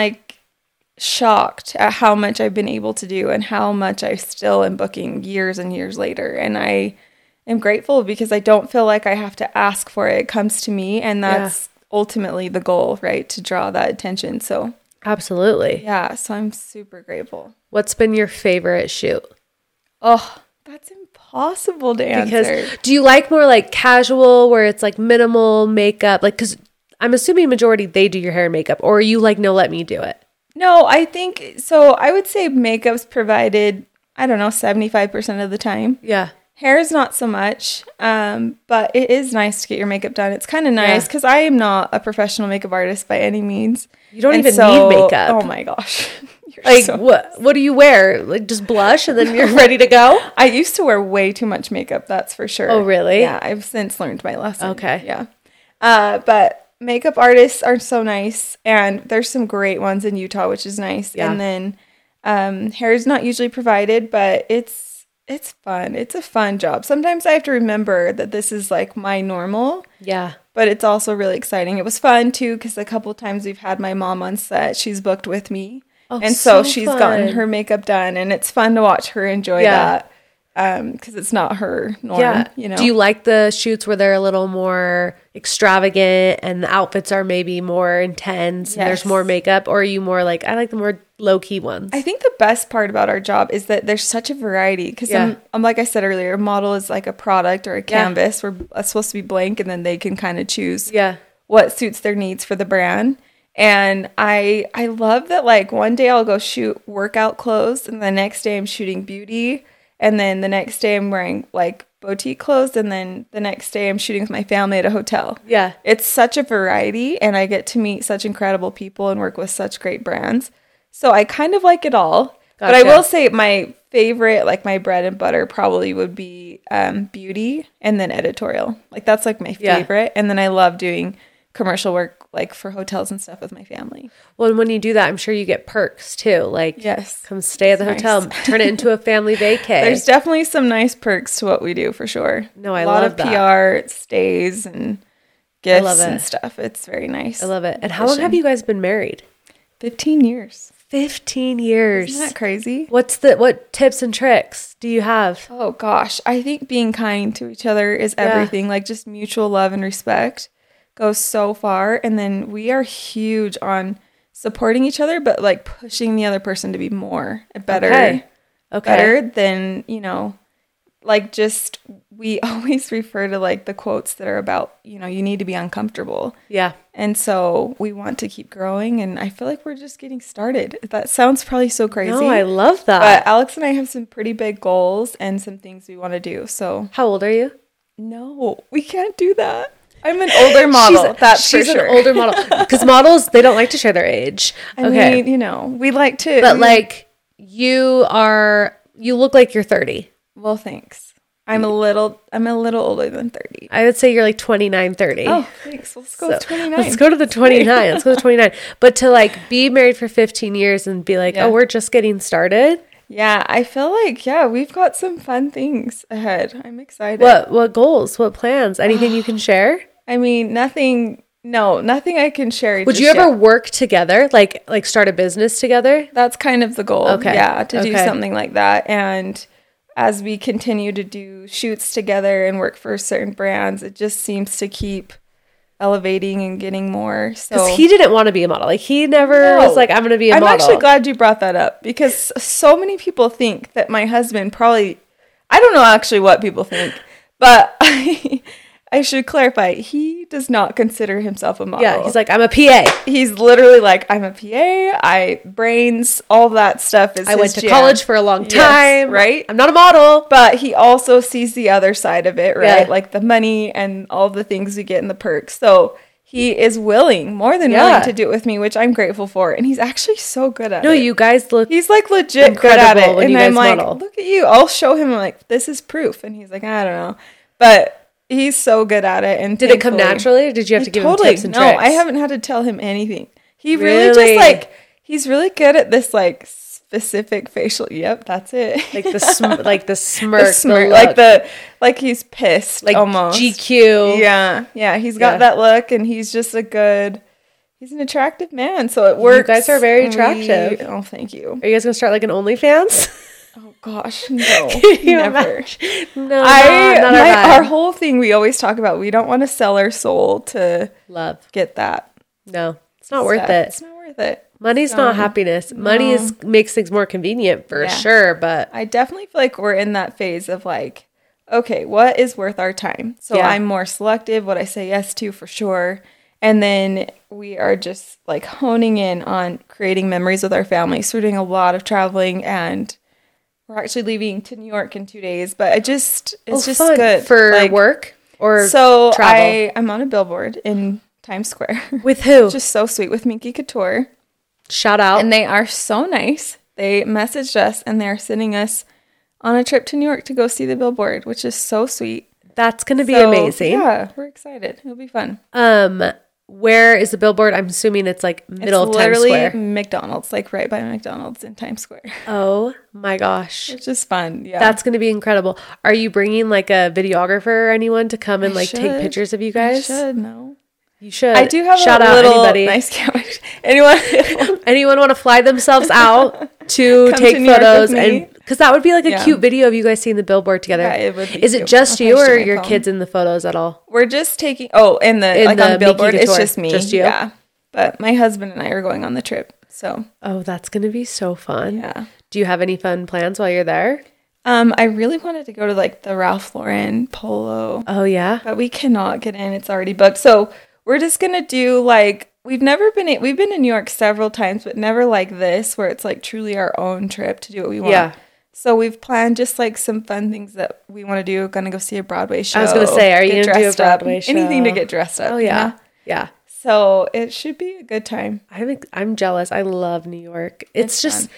shocked at how much I've been able to do and how much I still am booking years and years later. And I am grateful because I don't feel like I have to ask for it. It comes to me, and that's ultimately the goal, right? To draw that attention. So absolutely. Yeah. So I'm super grateful. What's been your favorite shoot? Oh, that's impossible to answer. Because do you like more casual where it's minimal makeup? Because I'm assuming majority they do your hair and makeup, or are you no, let me do it? No, I think so. I would say makeup's provided, 75% of the time. Yeah. Hair is not so much, but it is nice to get your makeup done. It's kind of nice because I am not a professional makeup artist by any means. You don't even need makeup. Oh my gosh. What do you wear? Just blush and then you're ready to go? I used to wear way too much makeup, that's for sure. Oh, really? Yeah, I've since learned my lesson. Okay. Yeah. But makeup artists are so nice, and there's some great ones in Utah, which is nice. Yeah. And then hair is not usually provided, but it's fun. It's a fun job. Sometimes I have to remember that this is my normal. Yeah. But it's also really exciting. It was fun too because a couple times we've had my mom on set. She's booked with me. Oh, and so she's gotten her makeup done, and it's fun to watch her enjoy that. Because it's not her norm, Do you like the shoots where they're a little more extravagant and the outfits are maybe more intense and there's more makeup? Or are you more I like the more low-key ones? I think the best part about our job is that there's such a variety. Because I'm like I said earlier, a model is like a product or a canvas. We're supposed to be blank, and then they can kind of choose what suits their needs for the brand. And I love that one day I'll go shoot workout clothes, and the next day I'm shooting beauty. And then the next day I'm wearing boutique clothes. And then the next day I'm shooting with my family at a hotel. Yeah. It's such a variety, and I get to meet such incredible people and work with such great brands. So I kind of like it all. But I will say my favorite, like my bread and butter probably would be beauty and then editorial. Like that's like my favorite. And then I love doing commercial work like for hotels and stuff with my family. Well, and when you do that, I'm sure you get perks too. Like, yes, come stay at the hotel, turn it into a family vacay. There's definitely some nice perks to what we do for sure. No, I love that. A lot of PR, stays, and gifts and stuff. It's very nice. I love it. And how long have you guys been married? 15 years. 15 years. Isn't that crazy? What tips and tricks do you have? Oh gosh, I think being kind to each other is everything. Like just mutual love and respect goes so far. And then we are huge on supporting each other, but like pushing the other person to be more better than, you know, like just we always refer to like the quotes that are about, you know, you need to be uncomfortable. Yeah. And so we want to keep growing, and I feel like we're just getting started. That sounds probably so crazy. No, I love that. But Alex and I have some pretty big goals and some things we want to do. So how old are you? No, we can't do that. I'm an older model. She's an older model. Because models, they don't like to share their age. I mean, you know, we like to. But like, you look like you're 30. Well, thanks. I'm a little older than 30. I would say you're like 29, 30. Oh, thanks. Let's go with 29. Let's go to the 29. Let's go to 29. But to like be married for 15 years and be like, oh, we're just getting started. Yeah, I feel like, we've got some fun things ahead. I'm excited. What goals? What plans? Anything you can share? I mean, nothing I can share. Would you ever work together? Like start a business together? That's kind of the goal. Okay. Yeah, to do something like that. And as we continue to do shoots together and work for certain brands, it just seems to keep elevating and getting more. Because he didn't want to be a model. Like he never was like, I'm going to be a model. I'm actually glad you brought that up, because so many people think that my husband probably, I don't know actually what people think, but I should clarify, he does not consider himself a model. Yeah, he's like, I'm a PA. He's literally like, I'm a PA, brains, all that stuff is I went to college for a long time. Yes, right? I'm not a model. But he also sees the other side of it, right? Yeah. Like the money and all the things we get in the perks. So he is more than willing to do it with me, which I'm grateful for. And he's actually so good at it. No, you guys look He's like legit good at it. And I'm like, look at you. I'll show him. I'm like, this is proof. And he's like, I don't know. But he's so good at it. And did it come naturally, or did you have to give him tips and tricks? No, I haven't had to tell him anything. He really just like, he's really good at this like specific facial. Yep, that's it. Like the smirk, like he's pissed, like almost GQ. Yeah. He's got that look, and he's just he's an attractive man. So it works. You guys are very attractive. Oh, thank you. Are you guys gonna start like an OnlyFans? Oh gosh, no, never. No, our whole thing we always talk about. We don't want to sell our soul to get that. No, it's not worth it. It's not worth it. Money's not happiness. No. Money makes things more convenient for sure, but I definitely feel like we're in that phase of like, okay, what is worth our time? So I'm more selective what I say yes to for sure. And then we are just like honing in on creating memories with our family. So we're doing a lot of traveling, and we're actually leaving to New York in 2 days, but it's just fun. Good for like, work or so travel. I'm on a billboard in Times Square. With who? Just so sweet, with Minky Couture. Shout out. And they are so nice. They messaged us, and they're sending us on a trip to New York to go see the billboard, which is so sweet. That's going to be amazing. Yeah, we're excited. It'll be fun. Where is the billboard? I'm assuming it's like middle of Times Square. It's literally McDonald's, like right by McDonald's in Times Square. Oh my gosh. It's just fun. Yeah. That's going to be incredible. Are you bringing like a videographer or anyone to come and take pictures of you guys? I should. No. You should. I do have Shout out anybody. Nice camera. Anyone want to fly themselves out to take photos, and because that would be like a cute video of you guys seeing the billboard together. Yeah, it would be. Is it just you, or are your kids in the photos at all? We're just taking on the billboard. It's just me. Just you. Yeah. But my husband and I are going on the trip. So. Oh, that's gonna be so fun. Yeah. Do you have any fun plans while you're there? I really wanted to go to like the Ralph Lauren Polo. Oh yeah. But we cannot get in. It's already booked. So we're just gonna do like, we've been in New York several times, but never like this, where it's like truly our own trip to do what we want. Yeah. So we've planned just like some fun things that we want to do. Gonna go see a Broadway show. I was gonna say, are you gonna do a Broadway show? Anything to get dressed up. Oh yeah. Yeah. So it should be a good time. I'm jealous. I love New York. It's just fun.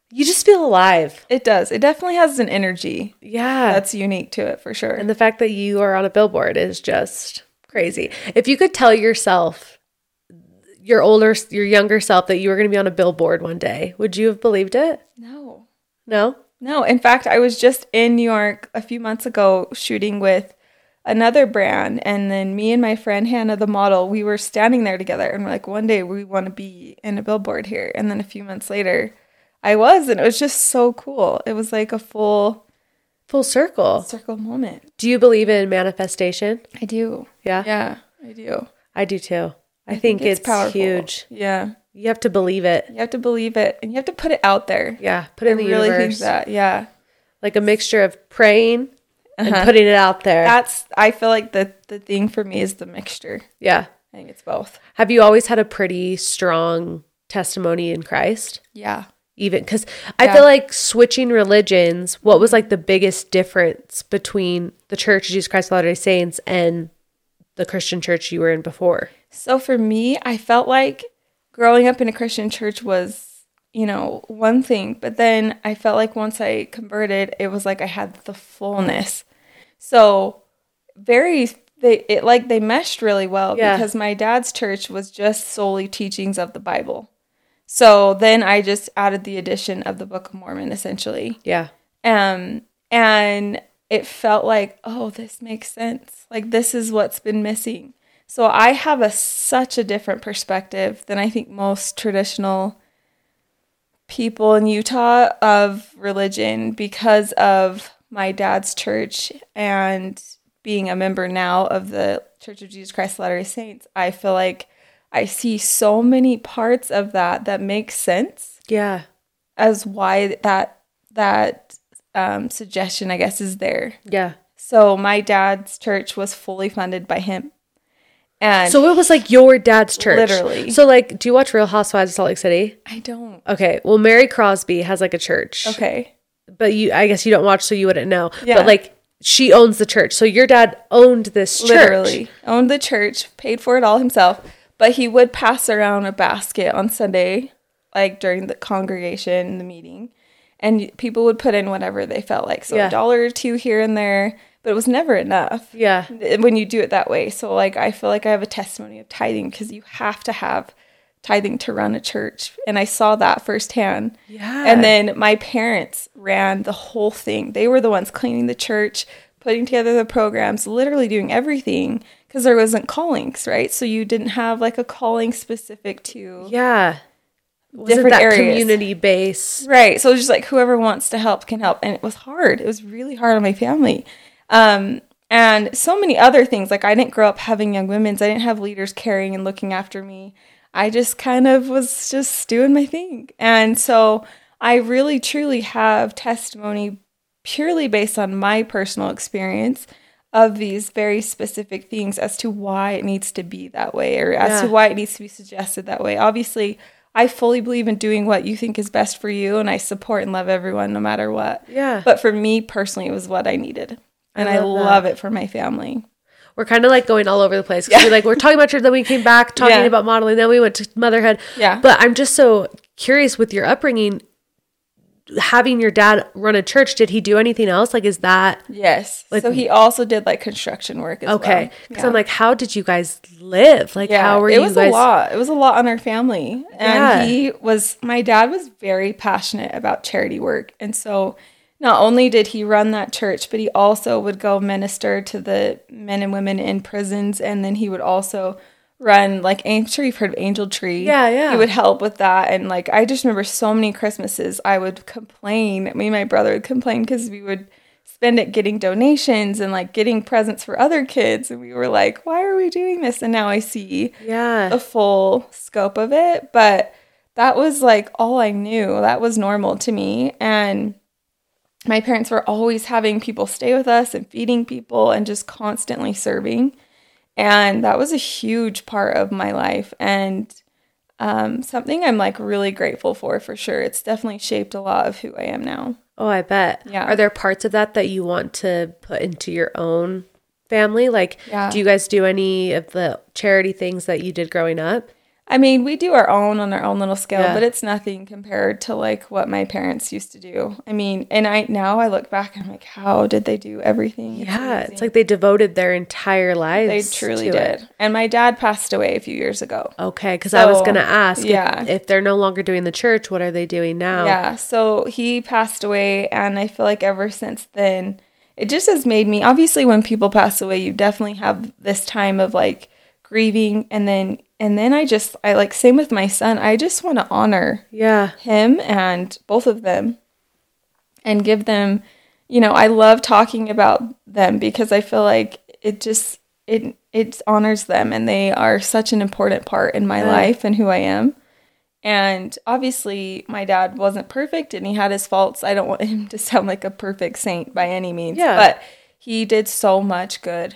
You just feel alive. It does. It definitely has an energy. Yeah. That's unique to it for sure. And the fact that you are on a billboard is just crazy. If you could tell yourself, your younger self, that you were going to be on a billboard one day, would you have believed it? No. No? No. In fact, I was just in New York a few months ago shooting with another brand. And then me and my friend Hannah, the model, we were standing there together. And we're like, one day we want to be in a billboard here. And then a few months later, I was. And it was just so cool. It was like a full circle moment. Do you believe in manifestation? I do. Yeah? Yeah, I do. I do too. I think it's powerful. Huge. Yeah. You have to believe it. You have to believe it. And you have to put it out there. Yeah. Put it in the universe. I really think that. Yeah. Like a mixture of praying and putting it out there. I feel like the thing for me is the mixture. Yeah. I think it's both. Have you always had a pretty strong testimony in Christ? Yeah. Even because I feel like switching religions, what was like the biggest difference between the Church of Jesus Christ of Latter-day Saints and the Christian church you were in before? So for me, I felt like growing up in a Christian church was, one thing. But then I felt like once I converted, it was like I had the fullness. So they meshed really well because my dad's church was just solely teachings of the Bible. So then I just added the addition of the Book of Mormon, essentially. Yeah. And it felt like, oh, this makes sense. Like, this is what's been missing. So I have such a different perspective than I think most traditional people in Utah of religion because of my dad's church and being a member now of the Church of Jesus Christ of Latter-day Saints. I feel like I see so many parts of that make sense. Yeah. As why that suggestion, I guess, is there. Yeah. So my dad's church was fully funded by him. And so it was like your dad's church. Literally. So like, do you watch Real Housewives of Salt Lake City? I don't. Okay. Well, Mary Crosby has like a church. Okay. But I guess you don't watch, so you wouldn't know. Yeah. But like, she owns the church. So your dad owned this church. Literally. Owned the church, paid for it all himself. But he would pass around a basket on Sunday, like during the congregation, the meeting. And people would put in whatever they felt like. So $1 or $2 here and there. But it was never enough. Yeah. When you do it that way. So like, I feel like I have a testimony of tithing because you have to have tithing to run a church. And I saw that firsthand. Yeah. And then my parents ran the whole thing. They were the ones cleaning the church, putting together the programs, literally doing everything because there wasn't callings, right? So you didn't have like a calling specific to different areas. Community base. Right. So just like whoever wants to help can help. And it was hard. It was really hard on my family. And so many other things. Like I didn't grow up having young women's. I didn't have leaders caring and looking after me. I just kind of was just doing my thing. And so I really, truly have testimony purely based on my personal experience of these very specific things as to why it needs to be that way or as to why it needs to be suggested that way. Obviously, I fully believe in doing what you think is best for you, and I support and love everyone no matter what. Yeah. But for me personally, it was what I needed. And I love it for my family. We're kind of like going all over the place. Because we're talking about church, then we came back talking about modeling, then we went to motherhood. Yeah. But I'm just so curious with your upbringing, having your dad run a church, did he do anything else? Like, is that... Yes. Like, so he also did like construction work as well. Okay. Because I'm like, how did you guys live? Like, how were you guys... It was a lot. It was a lot on our family. And my dad was very passionate about charity work. And so not only did he run that church, but he also would go minister to the men and women in prisons. And then he would also run, like, I'm sure you've heard of Angel Tree. Yeah. He would help with that. And, like, I just remember so many Christmases I would complain. Me and my brother would complain because we would spend it getting donations and, like, getting presents for other kids. And we were like, why are we doing this? And now I see the full scope of it. But that was, like, all I knew. That was normal to me. And my parents were always having people stay with us and feeding people and just constantly serving. And that was a huge part of my life and something I'm like really grateful for sure. It's definitely shaped a lot of who I am now. Oh, I bet. Yeah. Are there parts of that you want to put into your own family? Like, do you guys do any of the charity things that you did growing up? I mean, we do our own on our own little scale, but it's nothing compared to like what my parents used to do. I mean, and now I look back and I'm like, how did they do everything? It's like they devoted their entire lives. They truly did. And my dad passed away a few years ago. Okay, because I was going to ask, if they're no longer doing the church, what are they doing now? Yeah, so he passed away, and I feel like ever since then, it just has made me, obviously when people pass away, you definitely have this time of like grieving, and then I like, same with my son, I just want to honor him and both of them and give them, you know, I love talking about them because I feel like it honors them, and they are such an important part in my life and who I am. And obviously my dad wasn't perfect and he had his faults. I don't want him to sound like a perfect saint by any means, but he did so much good.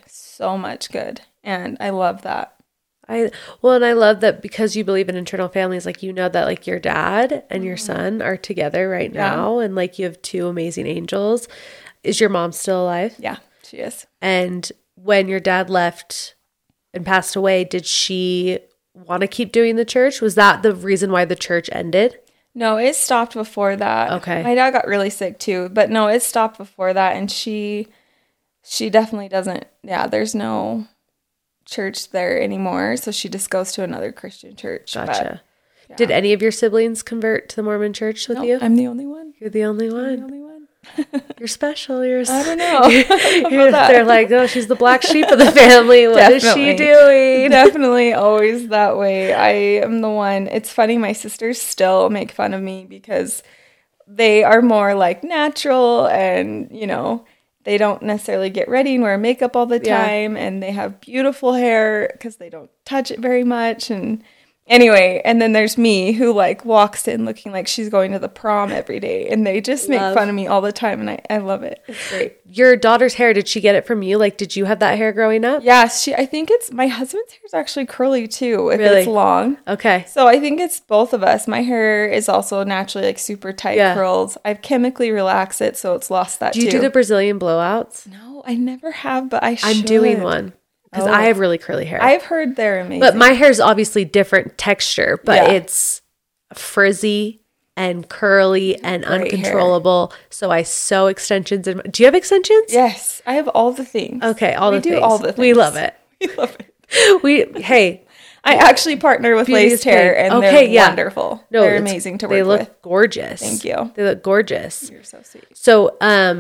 And I love that. And I love that because you believe in eternal families, like, you know that like your dad and your son are together right now, and like you have two amazing angels. Is your mom still alive? Yeah, she is. And when your dad left and passed away, did she want to keep doing the church? Was that the reason why the church ended? No, it stopped before that. Okay. My dad got really sick too, but no, it stopped before that, and she definitely doesn't. Yeah, there's no church there anymore, so she just goes to another Christian church. Gotcha. But, did any of your siblings convert to the Mormon church with you? I'm the only one. You're the only one. You're special. I don't know. They're like, oh, she's the black sheep of the family. What is she doing? Definitely always that way. I am the one. It's funny, my sisters still make fun of me because they are more like natural, and, you know, they don't necessarily get ready and wear makeup all the time, and they have beautiful hair because they don't touch it very much. And anyway, and then there's me who like walks in looking like she's going to the prom every day, and they just make fun of me all the time, and I love it. It's great. Your daughter's hair, did she get it from you? Like, did you have that hair growing up? Yeah, I think it's, my husband's hair is actually curly too, if it's long. Okay. So I think it's both of us. My hair is also naturally like super tight curls. I've chemically relaxed it, so it's lost that too. Do you do the Brazilian blowouts? No, I never have, but I should. I'm doing one. Because I have really curly hair. I've heard they're amazing. But my hair is obviously different texture, but it's frizzy and curly and uncontrollable. Hair. So I sew extensions. Do you have extensions? Yes. I have all the things. Okay, we do all the things. We love it. We love it. Hey. I actually partner with Laced Hair, and they're wonderful. No, they're amazing to work with. They look gorgeous. Thank you. They look gorgeous. You're so sweet. So,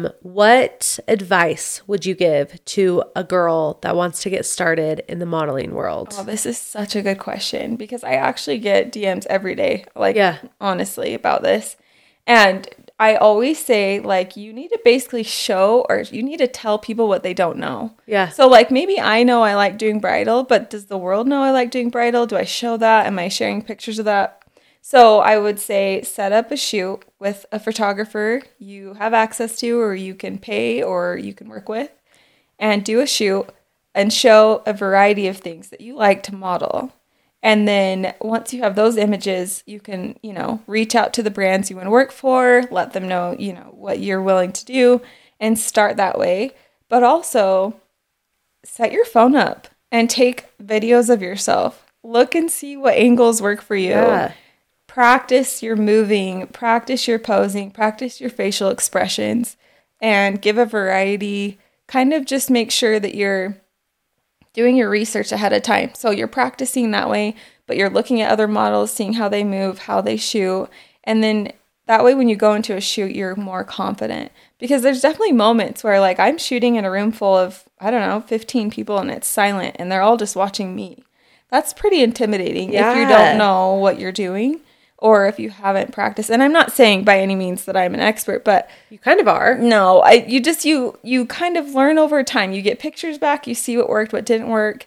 what advice would you give to a girl that wants to get started in the modeling world? Oh, this is such a good question, because I actually get DMs every day, like, honestly, about this. And I always say, like, you need to basically show, or you need to tell people what they don't know. Yeah. So, like, maybe I know I like doing bridal, but does the world know I like doing bridal? Do I show that? Am I sharing pictures of that? So I would say set up a shoot with a photographer you have access to, or you can pay, or you can work with, and do a shoot and show a variety of things that you like to model. And then once you have those images, you can, you know, reach out to the brands you want to work for, let them know, you know, what you're willing to do, and start that way. But also set your phone up and take videos of yourself. Look and see what angles work for you. Yeah. Practice your moving, practice your posing, practice your facial expressions, and give a variety. Kind of just make sure that you're doing your research ahead of time. So you're practicing that way, but you're looking at other models, seeing how they move, how they shoot. And then that way, when you go into a shoot, you're more confident. Because there's definitely moments where, like, I'm shooting in a room full of, 15 people, and it's silent, and they're all just watching me. That's pretty intimidating if you don't know what you're doing, or if you haven't practiced. And I'm not saying by any means that I'm an expert, but you kind of are. No, you kind of learn over time. You get pictures back, you see what worked, what didn't work.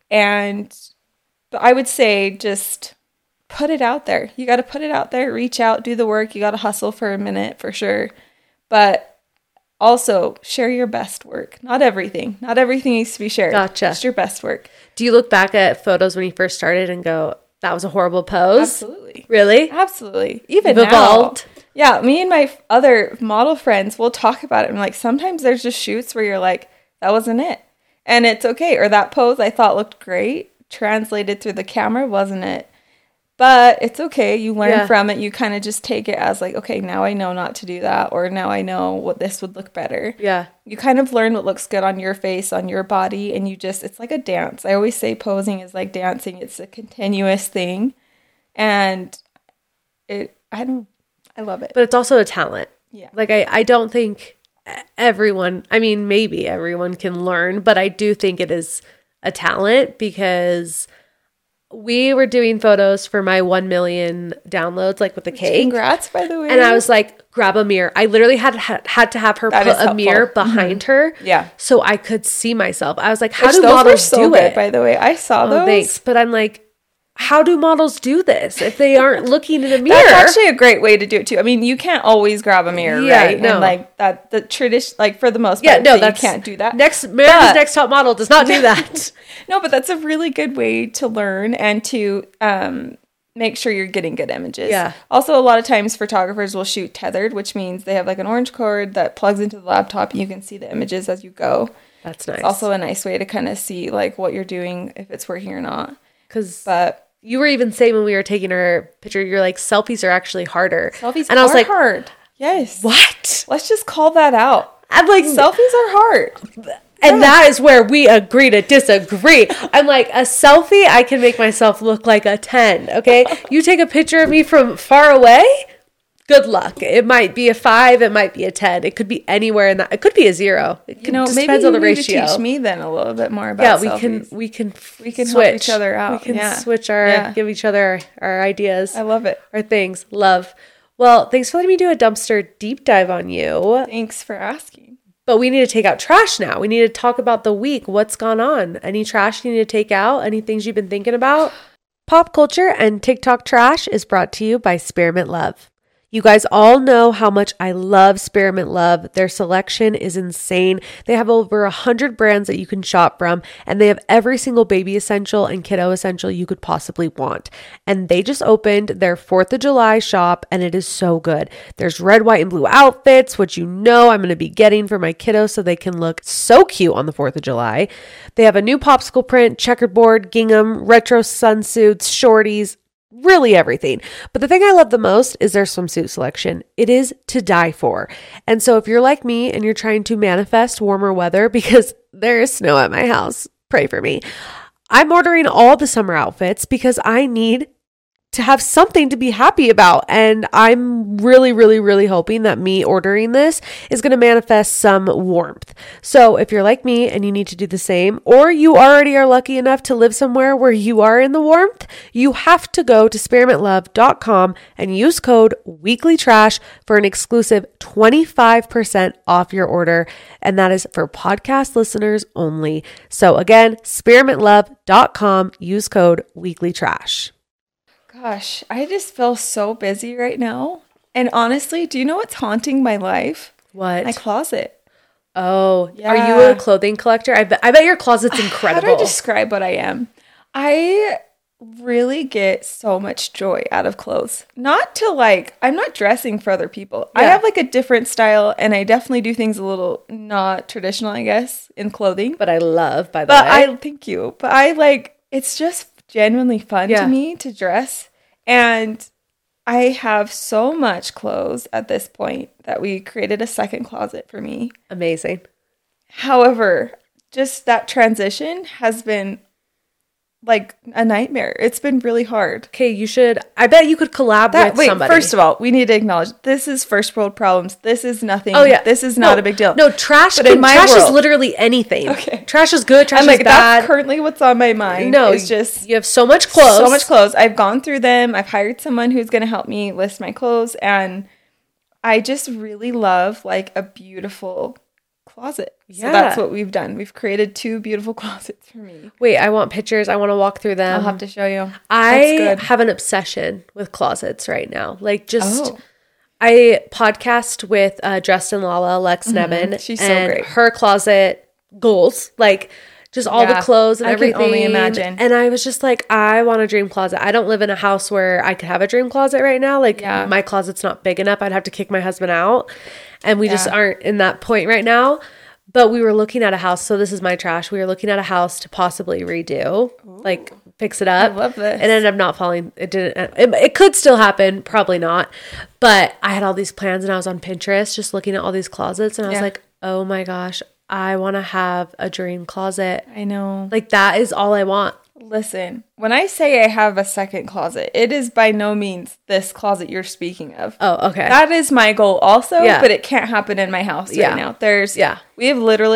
But I would say just put it out there. You got to put it out there, reach out, do the work. You got to hustle for a minute for sure. But also share your best work. Not everything. Not everything needs to be shared. Gotcha. Just your best work. Do you look back at photos when you first started and go, that was a horrible pose? Absolutely. Really? Absolutely. Even You've evolved. Now. Yeah, me and my other model friends will talk about it. And like, sometimes there's just shoots where you're like, that wasn't it. And it's okay. Or that pose I thought looked great, translated through the camera, wasn't it? But it's okay. You learn from it. You kind of just take it as like, okay, now I know not to do that. Or now I know what this would look better. Yeah. You kind of learn what looks good on your face, on your body. And it's like a dance. I always say posing is like dancing. It's a continuous thing. And I love it. But it's also a talent. Yeah. Like I don't think everyone, I mean, maybe everyone can learn, but I do think it is a talent because we were doing photos for my 1 million downloads, like with the cake. Congrats, by the way. And I was like, grab a mirror. I literally had to have her put a mirror behind her. Yeah. So I could see myself. I was like, how do models do it? By the way, I saw those. Thanks. But I'm like, how do models do this if they aren't looking in a mirror? That's actually a great way to do it too. I mean, you can't always grab a mirror, right? No. And like that, the tradition, like for the most part, you can't do that. America's Next Top Model does not do that. No, but that's a really good way to learn and to make sure you're getting good images. Yeah. Also, a lot of times photographers will shoot tethered, which means they have like an orange cord that plugs into the laptop and you can see the images as you go. That's nice. It's also a nice way to kind of see like what you're doing, if it's working or not. But you were even saying when we were taking our picture, you're like, selfies are actually harder. Selfies and I was like, hard. Yes. What? Let's just call that out. I'm like, selfies are hard. And that is where we agree to disagree. I'm like, a selfie, I can make myself look like a 10, okay? You take a picture of me from far away, good luck. It might be a 5, it might be a 10. It could be anywhere in that. It could be a 0. It just maybe depends on the need ratio. To teach me then a little bit more about selfies. we can switch. help each other out. We can switch give each other our ideas. I love it. Our things. Love. Well, thanks for letting me do a dumpster deep dive on you. Thanks for asking. But we need to take out trash now. We need to talk about the week. What's gone on? Any trash you need to take out? Any things you've been thinking about? Pop culture and TikTok trash is brought to you by Spearmint Love. You guys all know how much I love Spearmint Love. Their selection is insane. They have over 100 brands that you can shop from, and they have every single baby essential and kiddo essential you could possibly want. And they just opened their 4th of July shop, and it is so good. There's red, white, and blue outfits, which you know I'm going to be getting for my kiddos so they can look so cute on the 4th of July. They have a new popsicle print, checkerboard, gingham, retro sunsuits, shorties, really everything. But the thing I love the most is their swimsuit selection. It is to die for. And so if you're like me and you're trying to manifest warmer weather because there is snow at my house, pray for me. I'm ordering all the summer outfits because I need to have something to be happy about. And I'm really, really, really hoping that me ordering this is going to manifest some warmth. So if you're like me and you need to do the same, or you already are lucky enough to live somewhere where you are in the warmth, you have to go to SpearmintLove.com and use code WeeklyTrash for an exclusive 25% off your order. And that is for podcast listeners only. So again, SpearmintLove.com, use code WeeklyTrash. Gosh, I just feel so busy right now. And honestly, do you know what's haunting my life? What? My closet. Oh, yeah. Are you a clothing collector? I bet your closet's incredible. How do I describe what I am? I really get so much joy out of clothes. Not to like, I'm not dressing for other people. Yeah. I have like a different style and I definitely do things a little not traditional, I guess, in clothing. But I love, by the way. Thank you. But I like, it's just genuinely fun to me to dress. And I have so much clothes at this point that we created a second closet for me. Amazing. However, just that transition has been like a nightmare. It's been really hard. Okay, I bet you could collab with somebody. First of all, we need to acknowledge this is first world problems. This is nothing. Oh, yeah. This is not a big deal. No, trash is literally anything. Okay. Trash is good, trash is bad. That's currently what's on my mind. No, it's just, you have so much clothes. So much clothes. I've gone through them. I've hired someone who's going to help me list my clothes. And I just really love like a beautiful closet. Yeah. So that's what we've done. We've created 2 beautiful closets for me. Wait, I want pictures. I want to walk through them. I'll have to show you. I have an obsession with closets right now. Like I podcast with Justin Lala, Lex Nevin. She's so great. Her closet goals, like just all the clothes and everything. I can only imagine. And I was just like, I want a dream closet. I don't live in a house where I could have a dream closet right now. Like my closet's not big enough. I'd have to kick my husband out. And we just aren't in that point right now. But we were looking at a house. So this is my trash. We were looking at a house to possibly redo. Ooh. Like fix it up. I love this. It ended up not falling. It didn't. It could still happen. Probably not. But I had all these plans and I was on Pinterest just looking at all these closets and I was like, oh my gosh, I want to have a dream closet. I know. Like that is all I want. Listen, when I say I have a second closet, it is by no means this closet you're speaking of. Oh, okay. That is my goal also, but it can't happen in my house right now. We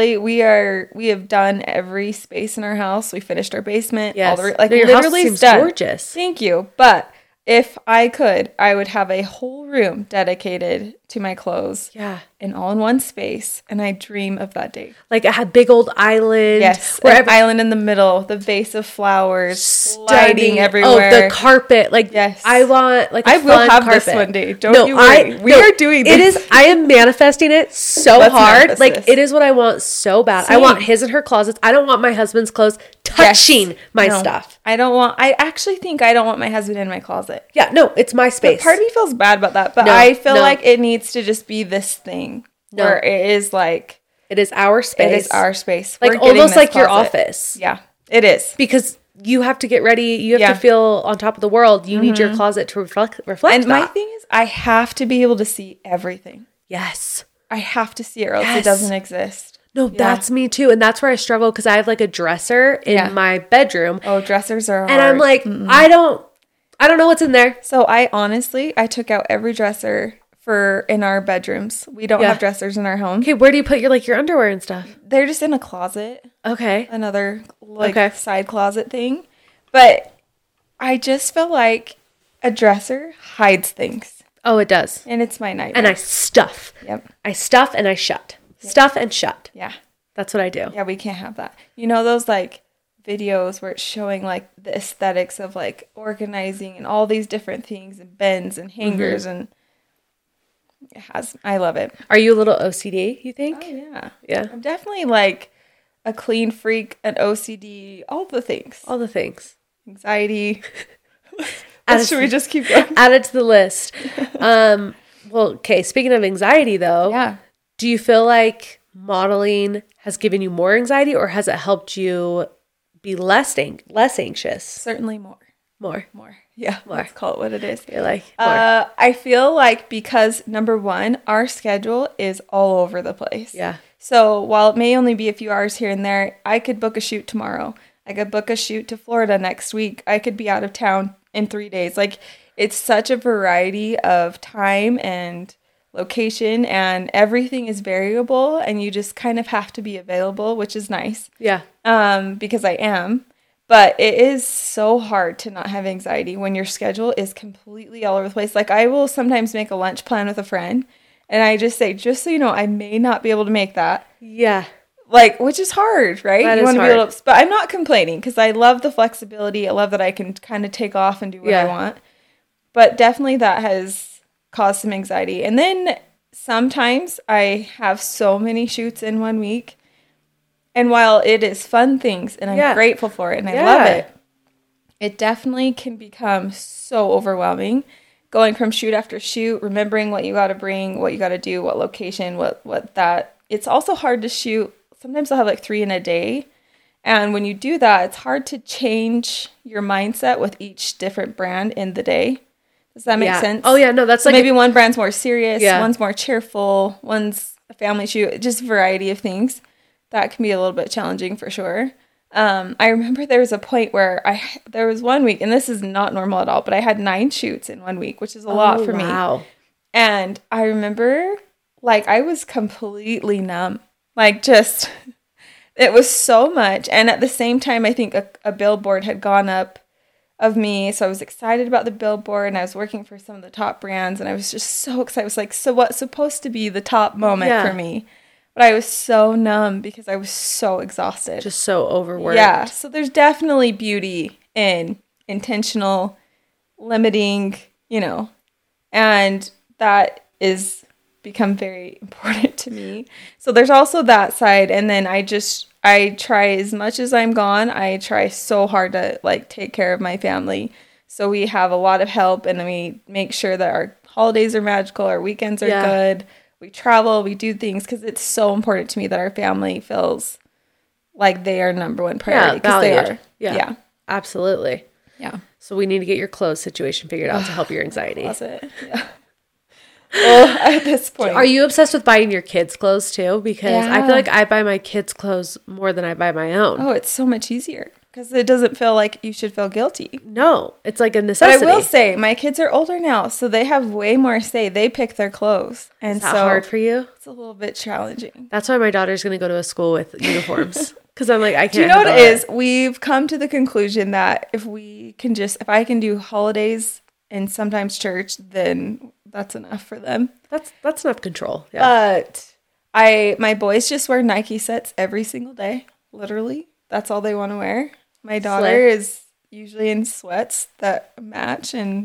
have done every space in our house. We finished our basement. Yes. Your literally house seems gorgeous. Thank you. But if I could, I would have a whole room dedicated to my clothes. Yeah. And all in one space. And I dream of that day. Like a big old island. Yes. An island in the middle, the vase of flowers, lighting everywhere. Oh, the carpet. Like, yes. I want like a I will have carpet. This one day. Don't you worry. We are doing this. I am manifesting it so hard. Like, it is what I want so bad. Same. I want his and her closets. I don't want my husband's clothes touching my stuff. I actually think I don't want my husband in my closet. Yeah, no, it's my space. But part of me feels bad about that, but I feel like it needs to just be this thing where it is like... It is our space. It is our space. Like almost like your office. Yeah, it is. Because you have to get ready. You have to feel on top of the world. You need your closet to reflect and my thing is, I have to be able to see everything. Yes. I have to see it or else it doesn't exist. No, that's me too. And that's where I struggle because I have like a dresser in my bedroom. Oh, dressers are hard. And I'm like, I don't know what's in there. So I took out every dresser in our bedrooms. We don't have dressers in our home. Okay, where do you put your underwear and stuff? They're just in a closet. Okay. Another side closet thing. But I just feel like a dresser hides things. Oh, it does. And it's my nightmare. And I stuff. Yep. I stuff and I shut. Yep. Stuff and shut. Yeah. That's what I do. Yeah, we can't have that. You know those like videos where it's showing like the aesthetics of like organizing and all these different things and bins and hangers and I love it. Are you a little OCD, you think? Oh, yeah. Yeah. I'm definitely like a clean freak, an OCD, all the things. All the things. Anxiety. Should we just keep going? Add it to the list. Well, okay, speaking of anxiety though, do you feel like modeling has given you more anxiety or has it helped you be less anxious? Certainly more. More. Yeah, let's call it what it is. You're like, I feel like because number one, our schedule is all over the place. Yeah. So while it may only be a few hours here and there, I could book a shoot tomorrow. I could book a shoot to Florida next week. I could be out of town in 3 days. Like it's such a variety of time and location and everything is variable and you just kind of have to be available, which is nice. Yeah. Because I am. But it is so hard to not have anxiety when your schedule is completely all over the place. Like I will sometimes make a lunch plan with a friend and I just say, just so you know, I may not be able to make that. Yeah. Like, which is hard, right? That you is want to hard. be able to, but I'm not complaining because I love the flexibility. I love that I can kind of take off and do what I want. But definitely that has caused some anxiety. And then sometimes I have so many shoots in 1 week. And while it is fun things and I'm grateful for it and I love it, it definitely can become so overwhelming going from shoot after shoot, remembering what you got to bring, what you got to do, what location, what that. It's also hard to shoot. Sometimes I'll have like 3 in a day. And when you do that, it's hard to change your mindset with each different brand in the day. Does that make sense? Oh, yeah. No, that's so like maybe one brand's more serious, one's more cheerful, one's a family shoot, just a variety of things. That can be a little bit challenging for sure. I remember there was a point where there was 1 week, and this is not normal at all, but I had 9 shoots in 1 week, which is a lot for me. And I remember, like, I was completely numb. Like, just, it was so much. And at the same time, I think a billboard had gone up of me. So I was excited about the billboard, and I was working for some of the top brands, and I was just so excited. I was like, so what's supposed to be the top moment for me? But I was so numb because I was so exhausted. Just so overworked. Yeah. So there's definitely beauty in intentional limiting, and that is become very important to me. So there's also that side. And then I try as much as I'm gone, I try so hard to like take care of my family. So we have a lot of help and we make sure that our holidays are magical, our weekends are good. We travel, we do things because it's so important to me that our family feels like they are number one priority because they are. Yeah. Absolutely. Yeah. So we need to get your clothes situation figured out to help your anxiety. Closet. Yeah. Well, at this point. Are you obsessed with buying your kids' clothes too? Because I feel like I buy my kids' clothes more than I buy my own. Oh, it's so much easier because it doesn't feel like you should feel guilty. No, it's like a necessity. But I will say, my kids are older now, so they have way more say. They pick their clothes. And Is that hard for you? It's a little bit challenging. That's why my daughter's going to go to a school with uniforms. Because I'm like, I can't. Do you know what it is? We've come to the conclusion that if I can do holidays and sometimes church, then that's enough for them. That's enough control. Yeah. But my boys just wear Nike sets every single day. Literally. That's all they want to wear. My daughter is usually in sweats that match, and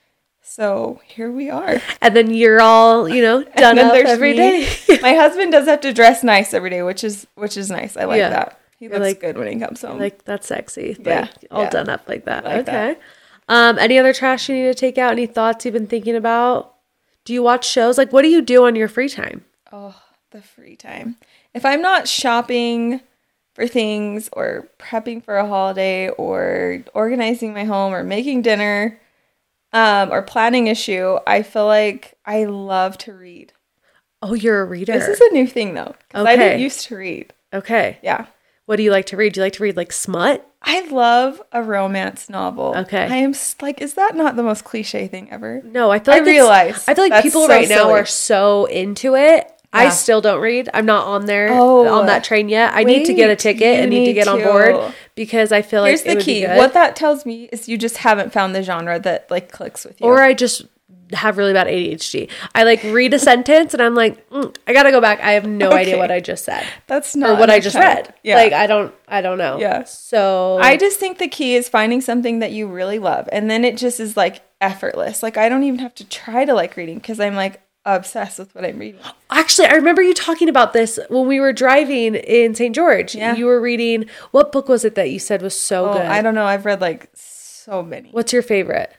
so here we are. And then you're all, done up every day. My husband does have to dress nice every day, which is nice. I like that. He looks good when he comes home. Like, that's sexy. All done up like that. Like okay. Any other trash you need to take out? Any thoughts you've been thinking about? Do you watch shows? Like, what do you do on your free time? Oh, the free time. If I'm not shopping for things or prepping for a holiday or organizing my home or making dinner or planning a shoe, I feel like I love to read. Oh, you're a reader. This is a new thing, though. Okay. I didn't used to read. Okay. Yeah. What do you like to read? Do you like to read like smut? I love a romance novel. Okay. I am like, is that not the most cliche thing ever? No, I feel like people right now are so into it. Yeah. I still don't read. I'm not on there on that train yet. I need to get a ticket and need to get on board because I feel Here's like the key. What that tells me is you just haven't found the genre that like clicks with you. Or I just have really bad ADHD. I like read a sentence and I'm like, I gotta go back. I have no idea what I just said. That's not what I just read. Yeah. Like I don't know. Yeah. So I just think the key is finding something that you really love, and then it just is like effortless. Like I don't even have to try to like reading because I'm like obsessed with what I'm reading. Actually, I remember you talking about this when we were driving in St. George. Yeah. You were reading, what book was it that you said was so good? I don't know. I've read like so many. What's your favorite?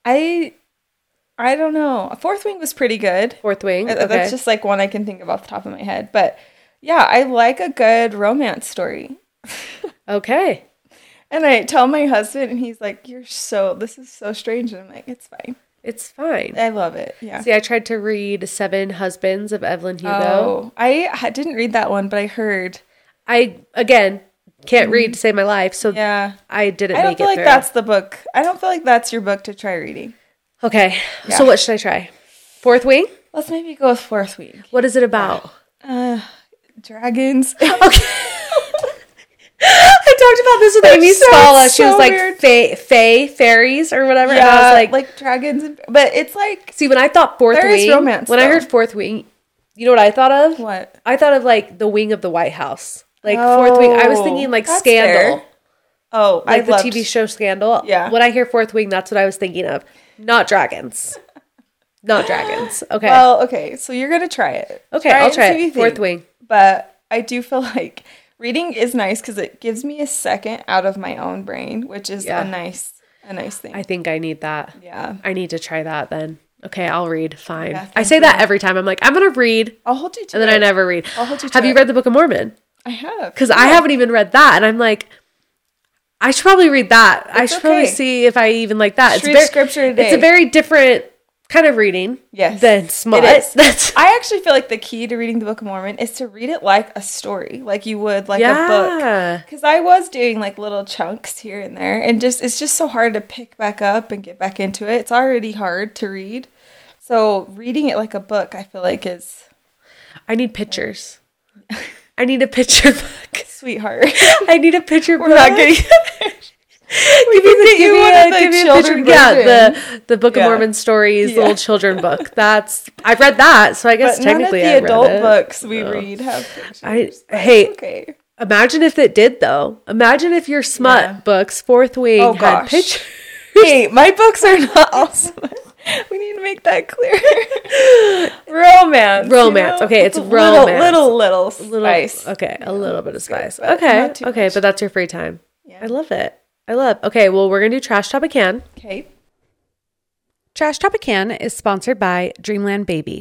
I don't know. Fourth Wing was pretty good. Fourth Wing? Okay. That's just like one I can think of off the top of my head. But yeah, I like a good romance story. Okay. And I tell my husband and he's like, this is so strange. And I'm like, it's fine. It's fine. I love it. Yeah. See, I tried to read 7 Husbands of Evelyn Hugo. Oh, I didn't read that one, but I heard. I, again, can't read to save my life. So yeah, I didn't make it through. I don't feel like that's the book. I don't feel like that's your book to try reading. Okay. Yeah. So what should I try? Fourth Wing? Let's maybe go with Fourth Wing. What is it about? Dragons. Okay. I talked about this with Amy Spalla. She was like fairies or whatever. Yeah, and I was like dragons. But it's like... See, when I thought Fourth Wing... romance, when I heard Fourth Wing, you know what I thought of? What? I thought of like the wing of the White House. Like Fourth Wing. I was thinking like Scandal. Fair. Oh, like the TV show Scandal. Yeah. When I hear Fourth Wing, that's what I was thinking of. Not dragons. Not dragons. Okay. Well, okay. So you're going to try it. Okay, I'll try it. Fourth Wing. But I do feel like reading is nice because it gives me a second out of my own brain, which is a nice thing. I think I need that. Yeah. I need to try that then. Okay, I'll read. Fine. Yeah, I say that every time. I'm like, I'm going to read. I'll hold you to it. And then I never read. I'll hold you to it. Have you read the Book of Mormon? I have. Because I haven't even read that. And I'm like, I should probably read that. I should probably see if I even like that. Read scripture today. It's a very different kind of reading than smut. It is. I actually feel like the key to reading the Book of Mormon is to read it like a story, like you would like a book. Because I was doing like little chunks here and there, and it's just so hard to pick back up and get back into it. It's already hard to read. So reading it like a book, I feel like is... I need pictures. I need a picture book. Sweetheart. I need a picture book. We're not getting... Give me a picture. Yeah, the Book of Mormon stories, little children book. I've read that, so I guess technically none of the adult books we read have pictures. Okay. Imagine if it did though. Imagine if your smut books, Fourth Wing, had pictures. Hey, my books are not all smut. We need to make that clear. Romance. You know? Okay, it's romance. Little spice. Okay, a little bit of spice. Okay, but that's your free time. Yeah. I love it. Okay, well, we're going to do Trash Topic Can. Okay. Trash Topic Can is sponsored by Dreamland Baby.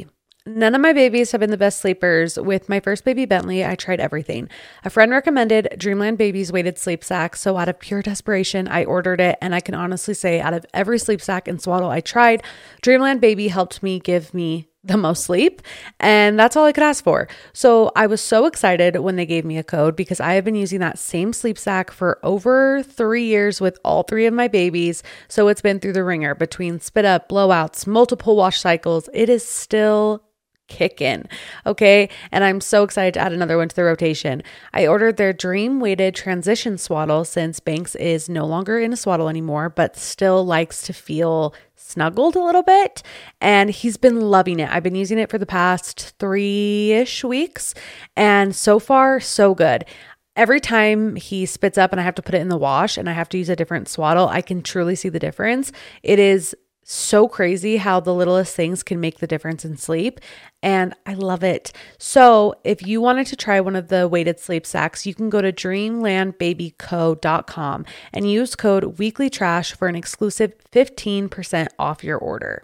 None of my babies have been the best sleepers. With my first baby, Bentley, I tried everything. A friend recommended Dreamland Baby's weighted sleep sack, so out of pure desperation, I ordered it, and I can honestly say out of every sleep sack and swaddle I tried, Dreamland Baby helped me give me the most sleep, and that's all I could ask for. So I was so excited when they gave me a code because I have been using that same sleep sack for over 3 years with all 3 of my babies. So it's been through the ringer between spit up, blowouts, multiple wash cycles. It is still kicking. Okay. And I'm so excited to add another one to the rotation. I ordered their dream weighted transition swaddle since Banks is no longer in a swaddle anymore, but still likes to feel snuggled a little bit. And he's been loving it. I've been using it for the past 3-ish weeks. And so far, so good. Every time he spits up and I have to put it in the wash and I have to use a different swaddle, I can truly see the difference. It is so crazy how the littlest things can make the difference in sleep, and I love it. So if you wanted to try one of the weighted sleep sacks, you can go to dreamlandbabyco.com and use code weeklytrash for an exclusive 15% off your order.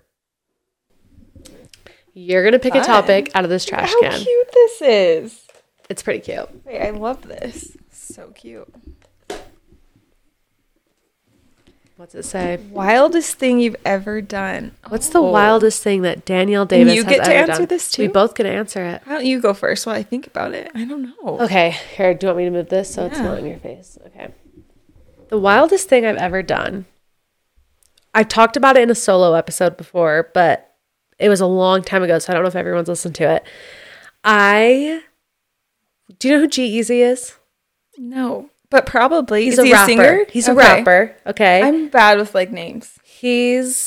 You're going to pick a topic out of this trash can. How cute this is. It's pretty cute. Wait, I love this. So cute. What's it say? Wildest thing you've ever done. What's the wildest thing that Danielle Davis has ever done? You get to answer this too? We both get to answer it. Why don't you go first while I think about it? I don't know. Okay. Here, do you want me to move this so it's not in your face? Okay. The wildest thing I've ever done. I've talked about it in a solo episode before, but it was a long time ago, so I don't know if everyone's listened to it. Do you know who G-Eazy is? No. But probably. He's a rapper. Singer? He's a rapper. Okay. I'm bad with like names. He's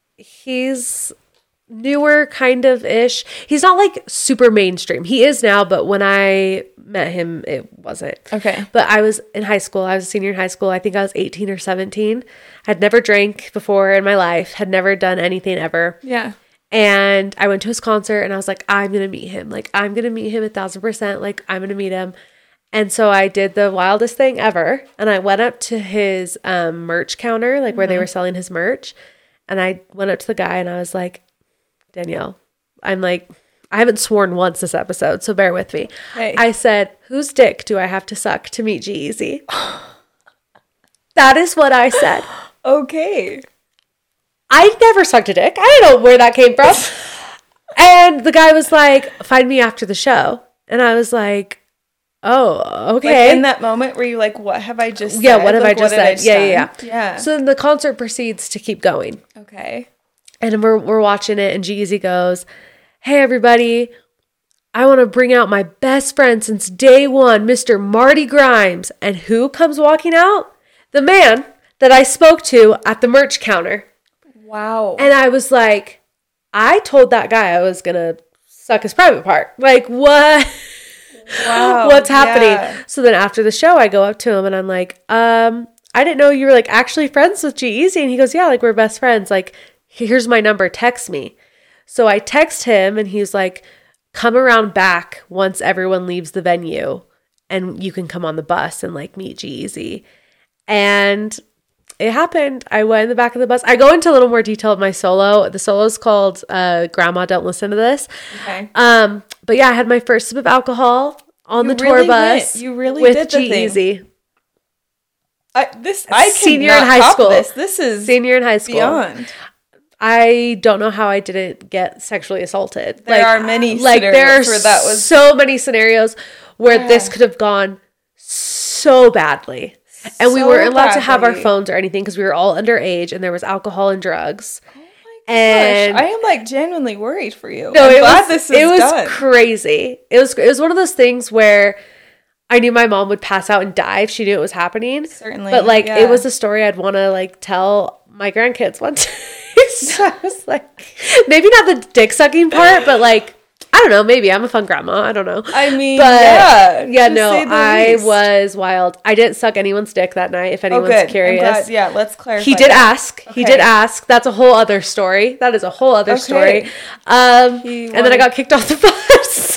newer kind of ish. He's not like super mainstream. He is now, but when I met him, it wasn't. Okay. But I was in high school. I was a senior in high school. I think I was 18 or 17. I'd never drank before in my life. Had never done anything ever. Yeah. And I went to his concert and I was like, I'm going to meet him. Like, I'm going to meet him 1,000%. Like, I'm going to meet him. And so I did the wildest thing ever. And I went up to his merch counter, like where they were selling his merch. And I went up to the guy and I was like, Danielle, I'm like, I haven't sworn once this episode, so bear with me. Hey. I said, whose dick do I have to suck to meet G-Eazy? That is what I said. Okay. I never sucked a dick. I don't know where that came from. And the guy was like, find me after the show. And I was like, oh, okay. Like in that moment where you like, what have I just said? Yeah, what have like, I just said? Yeah. So then the concert proceeds to keep going. Okay. And we're watching it and G-Eazy goes, hey, everybody, I want to bring out my best friend since day one, Mr. Marty Grimes. And who comes walking out? The man that I spoke to at the merch counter. Wow. And I was like, I told that guy I was going to suck his private part. Like, what? Wow. What's happening? Yeah. So then after the show, I go up to him and I'm like, I didn't know you were like actually friends with G-Eazy. And he goes, yeah, like we're best friends. Like, here's my number. Text me. So I text him and he's like, come around back once everyone leaves the venue and you can come on the bus and like meet G-Eazy. And it happened. I went in the back of the bus. I go into a little more detail of my solo. The solo is called Grandma Don't Listen to This. Okay. But yeah, I had my first sip of alcohol on the tour bus. You really with did the G-Eazy. I senior in high school. This is senior in high school. Beyond. I don't know how I didn't get sexually assaulted. There are many scenarios where that was so many scenarios where this could have gone so badly. And we weren't allowed to have our phones or anything because we were all underage and there was alcohol and drugs. Oh my gosh. I am like genuinely worried for you. No, I'm glad it was crazy. It was one of those things where I knew my mom would pass out and die if she knew it was happening. Certainly. But like it was a story I'd want to like tell my grandkids one day. So I was like, maybe not the dick sucking part, but like, I don't know, maybe I'm a fun grandma. I don't know. I mean, but yeah, no, I was wild. I didn't suck anyone's dick that night, if anyone's curious. Yeah, let's clarify. He did ask. Okay. He did ask. That's a whole other story. That is a whole other story. And then I got kicked off the bus.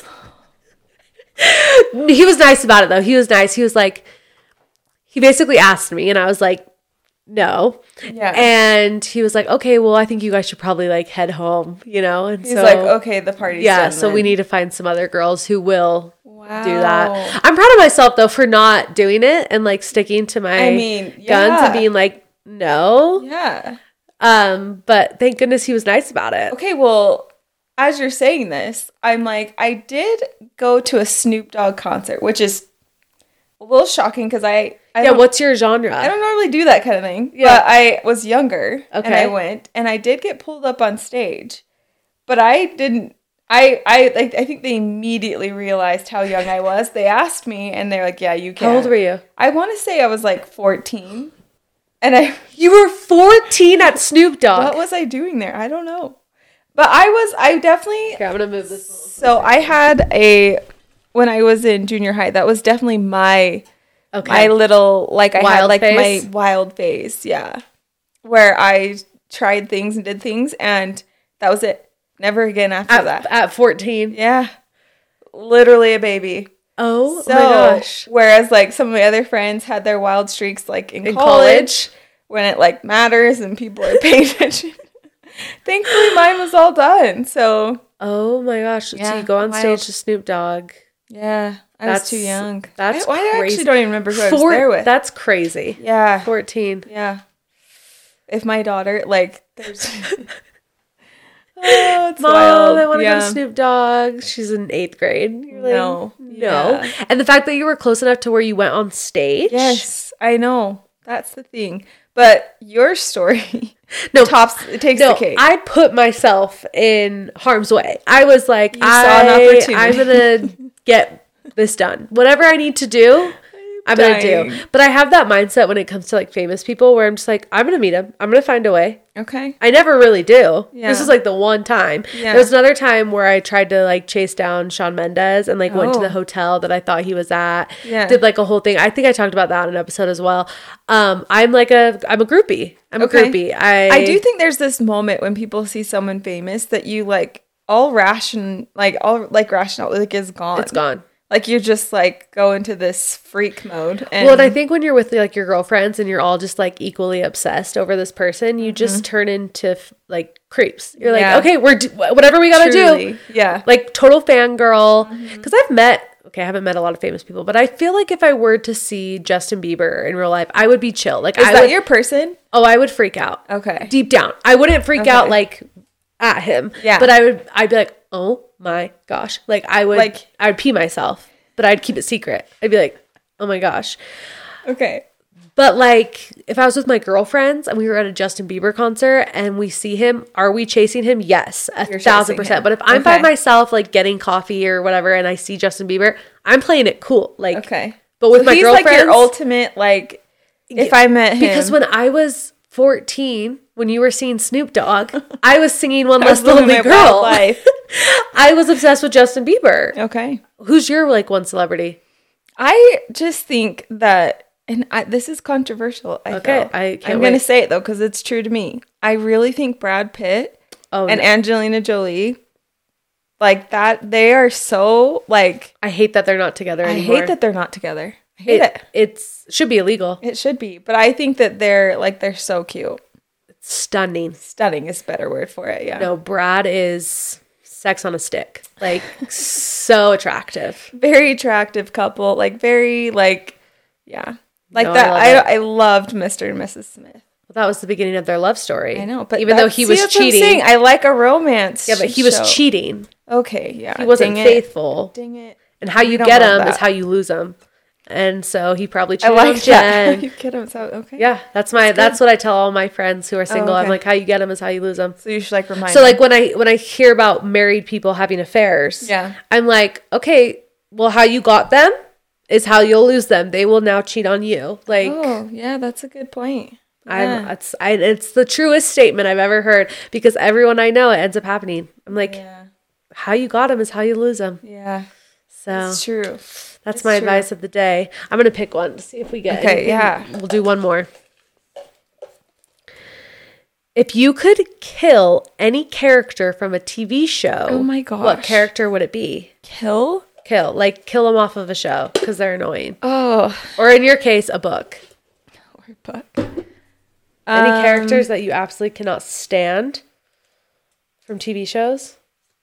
He was nice about it, though. He was nice. He was like, he basically asked me, and I was like, no. Yeah. And he was like, okay, well, I think you guys should probably like head home, you know? And he's like, okay, the party's done so then. we need to find some other girls who will Wow. do that. I'm proud of myself though for not doing it and like sticking to my guns and being like, no. Yeah. But thank goodness he was nice about it. Okay, well, as you're saying this, I'm like, I did go to a Snoop Dogg concert, which is a little shocking because what's your genre? I don't normally do that kind of thing. Yeah. But I was younger and I Okay. went and I did get pulled up on stage. But I didn't I think they immediately realized how young I was. They asked me and they're like, yeah, you can. How old were you? I want to say I was like 14. And You were 14 at Snoop Dogg. what was I doing there? I don't know. But I definitely Here, I'm going to move this. So I had when I was in junior high, that was definitely my little, like I had Wild like phase? my wild phase, yeah. Where I tried things and did things and that was it. Never again after that. At 14. Yeah. Literally a baby. Oh So, my gosh. whereas like some of my other friends had their wild streaks like in college when it like matters and people are paying attention. Thankfully mine was all done. So Oh my gosh. Yeah, So you go on wild. stage to Snoop Dogg. yeah, I was too young. That's I crazy. actually don't even remember who I was there with. That's crazy. Yeah. 14. Yeah. If my daughter, like, there's... oh, it's Mom, wild. I want to go to Snoop Dogg. She's in 8th grade. You're like, No. No. Yeah. And the fact that you were close enough to where you went on stage. Yes, I know. That's the thing. But your story it takes the cake. I put myself in harm's way. I was like, You saw an opportunity. I'm going to get this done. Whatever I need to do, I'm going to do. But I have that mindset when it comes to like famous people where I'm just like, I'm going to meet them. I'm going to find a way. Okay. I never really do. Yeah. This is like the one time. Yeah. There was another time where I tried to like chase down Shawn Mendes and like went to the hotel that I thought he was at. Yeah. Did like a whole thing. I think I talked about that in an episode as well. I'm a groupie. I'm a groupie. I do think there's this moment when people see someone famous that you like all rationale like is gone. It's gone. Like you just like go into this freak mode. And I think when you're with like your girlfriends and you're all just like equally obsessed over this person, you just turn into like creeps. You're like, okay, whatever we gotta do. Yeah. Like total fangirl. Because I haven't met a lot of famous people, but I feel like if I were to see Justin Bieber in real life, I would be chill. Like, is that your person? Oh, I would freak out. Okay. Deep down. I wouldn't freak out like at him. Yeah. But I'd be like, oh my gosh. Like I would pee myself, but I'd keep it secret. I'd be like, oh my gosh. Okay. But like if I was with my girlfriends and we were at a Justin Bieber concert and we see him, are we chasing him? Yes, 1,000%. But if I'm by myself, like getting coffee or whatever, and I see Justin Bieber, I'm playing it cool. Like, okay. But with my girlfriends, like your ultimate, like if I met him. Because when I was 14, when you were seeing Snoop Dogg, I was singing One Less Lonely Girl. I was obsessed with Justin Bieber. Okay. Who's your like one celebrity? I just think that, and this is controversial. I'm going to say it though, because it's true to me. I really think Brad Pitt and Angelina Jolie, like that, they are so like. I hate that they're not together anymore. I hate that they're not together. I hate it. It should be illegal. It should be, but I think that they're so cute. It's stunning. Stunning is a better word for it. Yeah. No, Brad is sex on a stick. Like so attractive. Very attractive couple. Like very like, yeah. Like that. I loved Mr. and Mrs. Smith. Well, that was the beginning of their love story. I know, but even though he was cheating, I like a romance. Yeah, but he was cheating. Okay, yeah, he wasn't faithful. Dang it! And how you get him is how you lose him. And so he probably cheated on Jen. You get him, so okay. Yeah, that's what I tell all my friends who are single. I'm like, how you get them is how you lose them. So you should like remind. So like when I hear about married people having affairs, I'm like, okay, well, how you got them is how you'll lose them. They will now cheat on you. Like, oh yeah, that's a good point. Yeah. It's the truest statement I've ever heard because everyone I know, it ends up happening. I'm like, how you got them is how you lose them. Yeah, so it's true. That's my advice of the day. I'm going to pick one to see if we get anything. Yeah. We'll do one more. If you could kill any character from a TV show, oh my gosh, what character would it be? Kill? Like kill them off of a show because they're annoying. Oh. Or in your case, a book. Or a book. Any characters that you absolutely cannot stand from TV shows?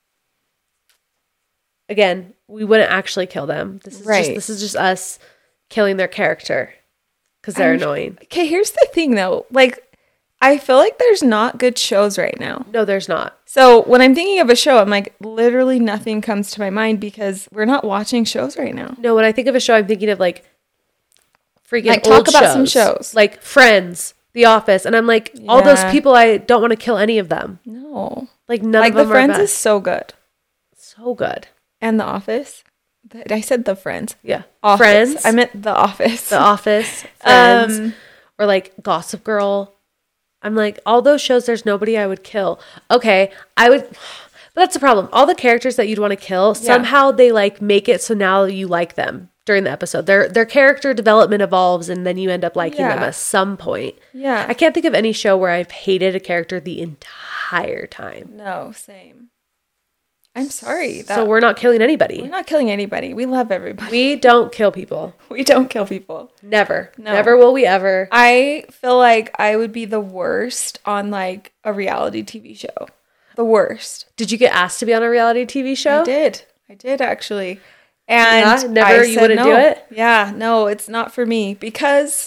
Again, we wouldn't actually kill them. This is just us killing their character because they're annoying. Okay, here's the thing though. Like, I feel like there's not good shows right now. No, there's not. So when I'm thinking of a show, I'm like, literally nothing comes to my mind because we're not watching shows right now. No, when I think of a show, I'm thinking of like freaking like old talk about shows. some shows. Like Friends, The Office. And I'm like, all those people, I don't want to kill any of them. No. Like none like of them The Friends are best. is so good. So good. And The Office. I said The Friends. Yeah. Office. Friends. I meant The Office. The Office. Friends. Or like Gossip Girl. I'm like, all those shows, there's nobody I would kill. Okay, I would, but that's the problem. All the characters that you'd want to kill, somehow they like make it so now you like them during the episode. Their character development evolves and then you end up liking them at some point. Yeah. I can't think of any show where I've hated a character the entire time. No, same. I'm sorry. So we're not killing anybody. We're not killing anybody. We love everybody. We don't kill people. We don't kill people. Never. No. Never will we ever. I feel like I would be the worst on like a reality TV show. The worst. Did you get asked to be on a reality TV show? I did actually. And never, you wouldn't do it? Yeah, no, it's not for me because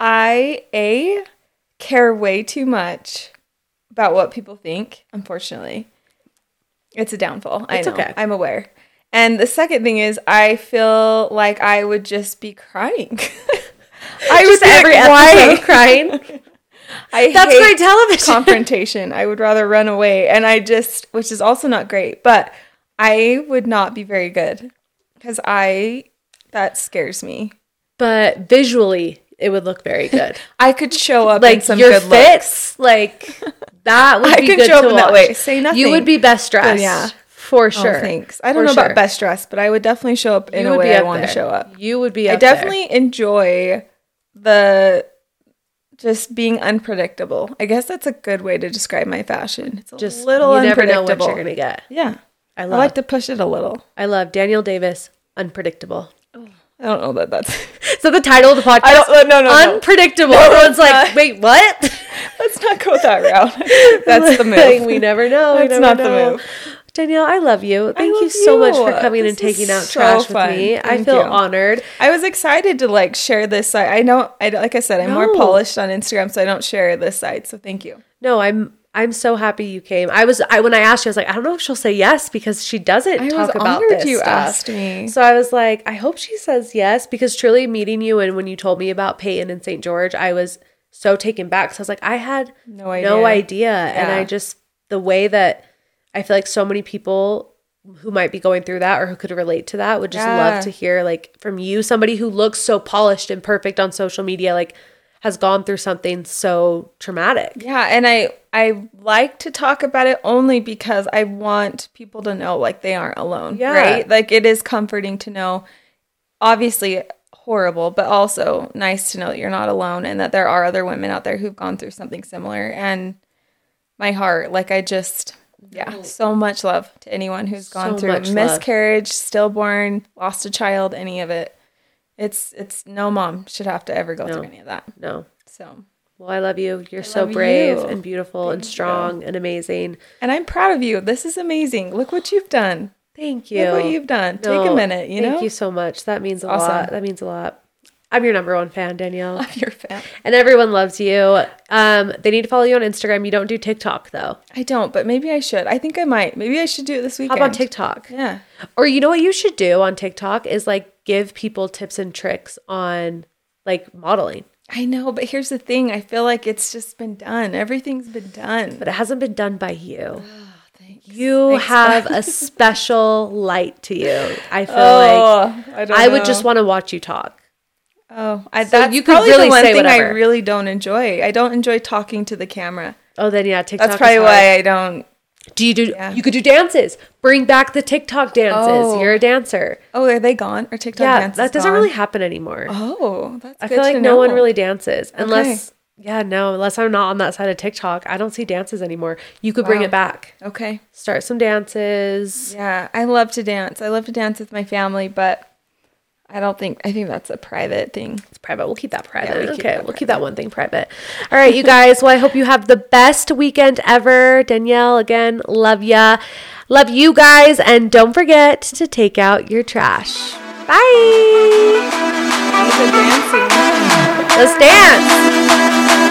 I care way too much about what people think, unfortunately. It's a downfall. I know. Okay. I'm aware. And the second thing is I feel like I would just be crying. I would be every episode crying. That's hate great television. Confrontation. I would rather run away. And which is also not great, but I would not be very good because that scares me. But visually, it would look very good. I could show up like in some your good fits, looks. Like that would be good show to up in watch. That way. Say nothing. You would be best dressed. Yeah. For sure. Oh, thanks. I don't know about best dressed, but I would definitely show up in a way I want to show up. You would be I definitely enjoy just being unpredictable. I guess that's a good way to describe my fashion. It's just little unpredictable. You never know what you're going to get. Yeah. I like to push it a little. I love Danielle Davis, Unpredictable. I don't know that that's... Is that the title of the podcast? No. Unpredictable. No, everyone's like, wait, what? Let's not go that route. That's the move. We never know. That's not the move. Danielle, I love you. Thank you so much for coming and taking out trash with me. I feel honored. I was excited to like share this side. I know, like I said, I'm more polished on Instagram, so I don't share this side. So thank you. No, I'm so happy you came. When I asked you, I was like, I don't know if she'll say yes because she doesn't talk about this you stuff. Asked me. So I was like, I hope she says yes because truly meeting you and when you told me about Peyton and St. George, I was so taken back. So I was like, I had no idea. Yeah. And the way that I feel like so many people who might be going through that or who could relate to that would just love to hear like from you, somebody who looks so polished and perfect on social media, like has gone through something so traumatic. Yeah. And I like to talk about it only because I want people to know like they aren't alone. Yeah. Right. Like it is comforting to know, obviously horrible, but also nice to know that you're not alone and that there are other women out there who've gone through something similar. And my heart, like so much love to anyone who's gone through miscarriage, stillborn, lost a child, any of it. It's no mom should have to ever go through any of that. No. So, well, I love you. You're so brave and beautiful and strong and amazing. And I'm proud of you. This is amazing. Look what you've done. Thank you. Look what you've done. Take a minute, you know? Thank you so much. That means a lot. That means a lot. I'm your number one fan, Danielle. I'm your fan. And everyone loves you. They need to follow you on Instagram. You don't do TikTok, though. I don't, but maybe I should. I think I might. Maybe I should do it this weekend. How about TikTok? Yeah. Or you know what you should do on TikTok is like give people tips and tricks on like modeling. I know, but here's the thing. I feel like it's just been done. Everything's been done. But it hasn't been done by you. You have a special light to you. I feel like I would just want to watch you talk. Oh, that's you could probably really the one thing whatever. I really don't enjoy. I don't enjoy talking to the camera. Oh, then yeah, TikTok. That's probably why I don't. Do you do? Yeah. You could do dances. Bring back the TikTok dances. Oh. You're a dancer. Oh, are they gone? Or TikTok dances? That doesn't really happen anymore. Oh, that's. I feel like no one really dances unless. Yeah, no, unless I'm not on that side of TikTok, I don't see dances anymore. You could bring it back. Okay. Start some dances. Yeah, I love to dance. I love to dance with my family, but I think that's a private thing. It's private. We'll keep that private. Yeah, we'll keep that one thing private. All right, you guys. Well, I hope you have the best weekend ever. Danielle, again, love ya. Love you guys. And don't forget to take out your trash. Bye. Let's dance.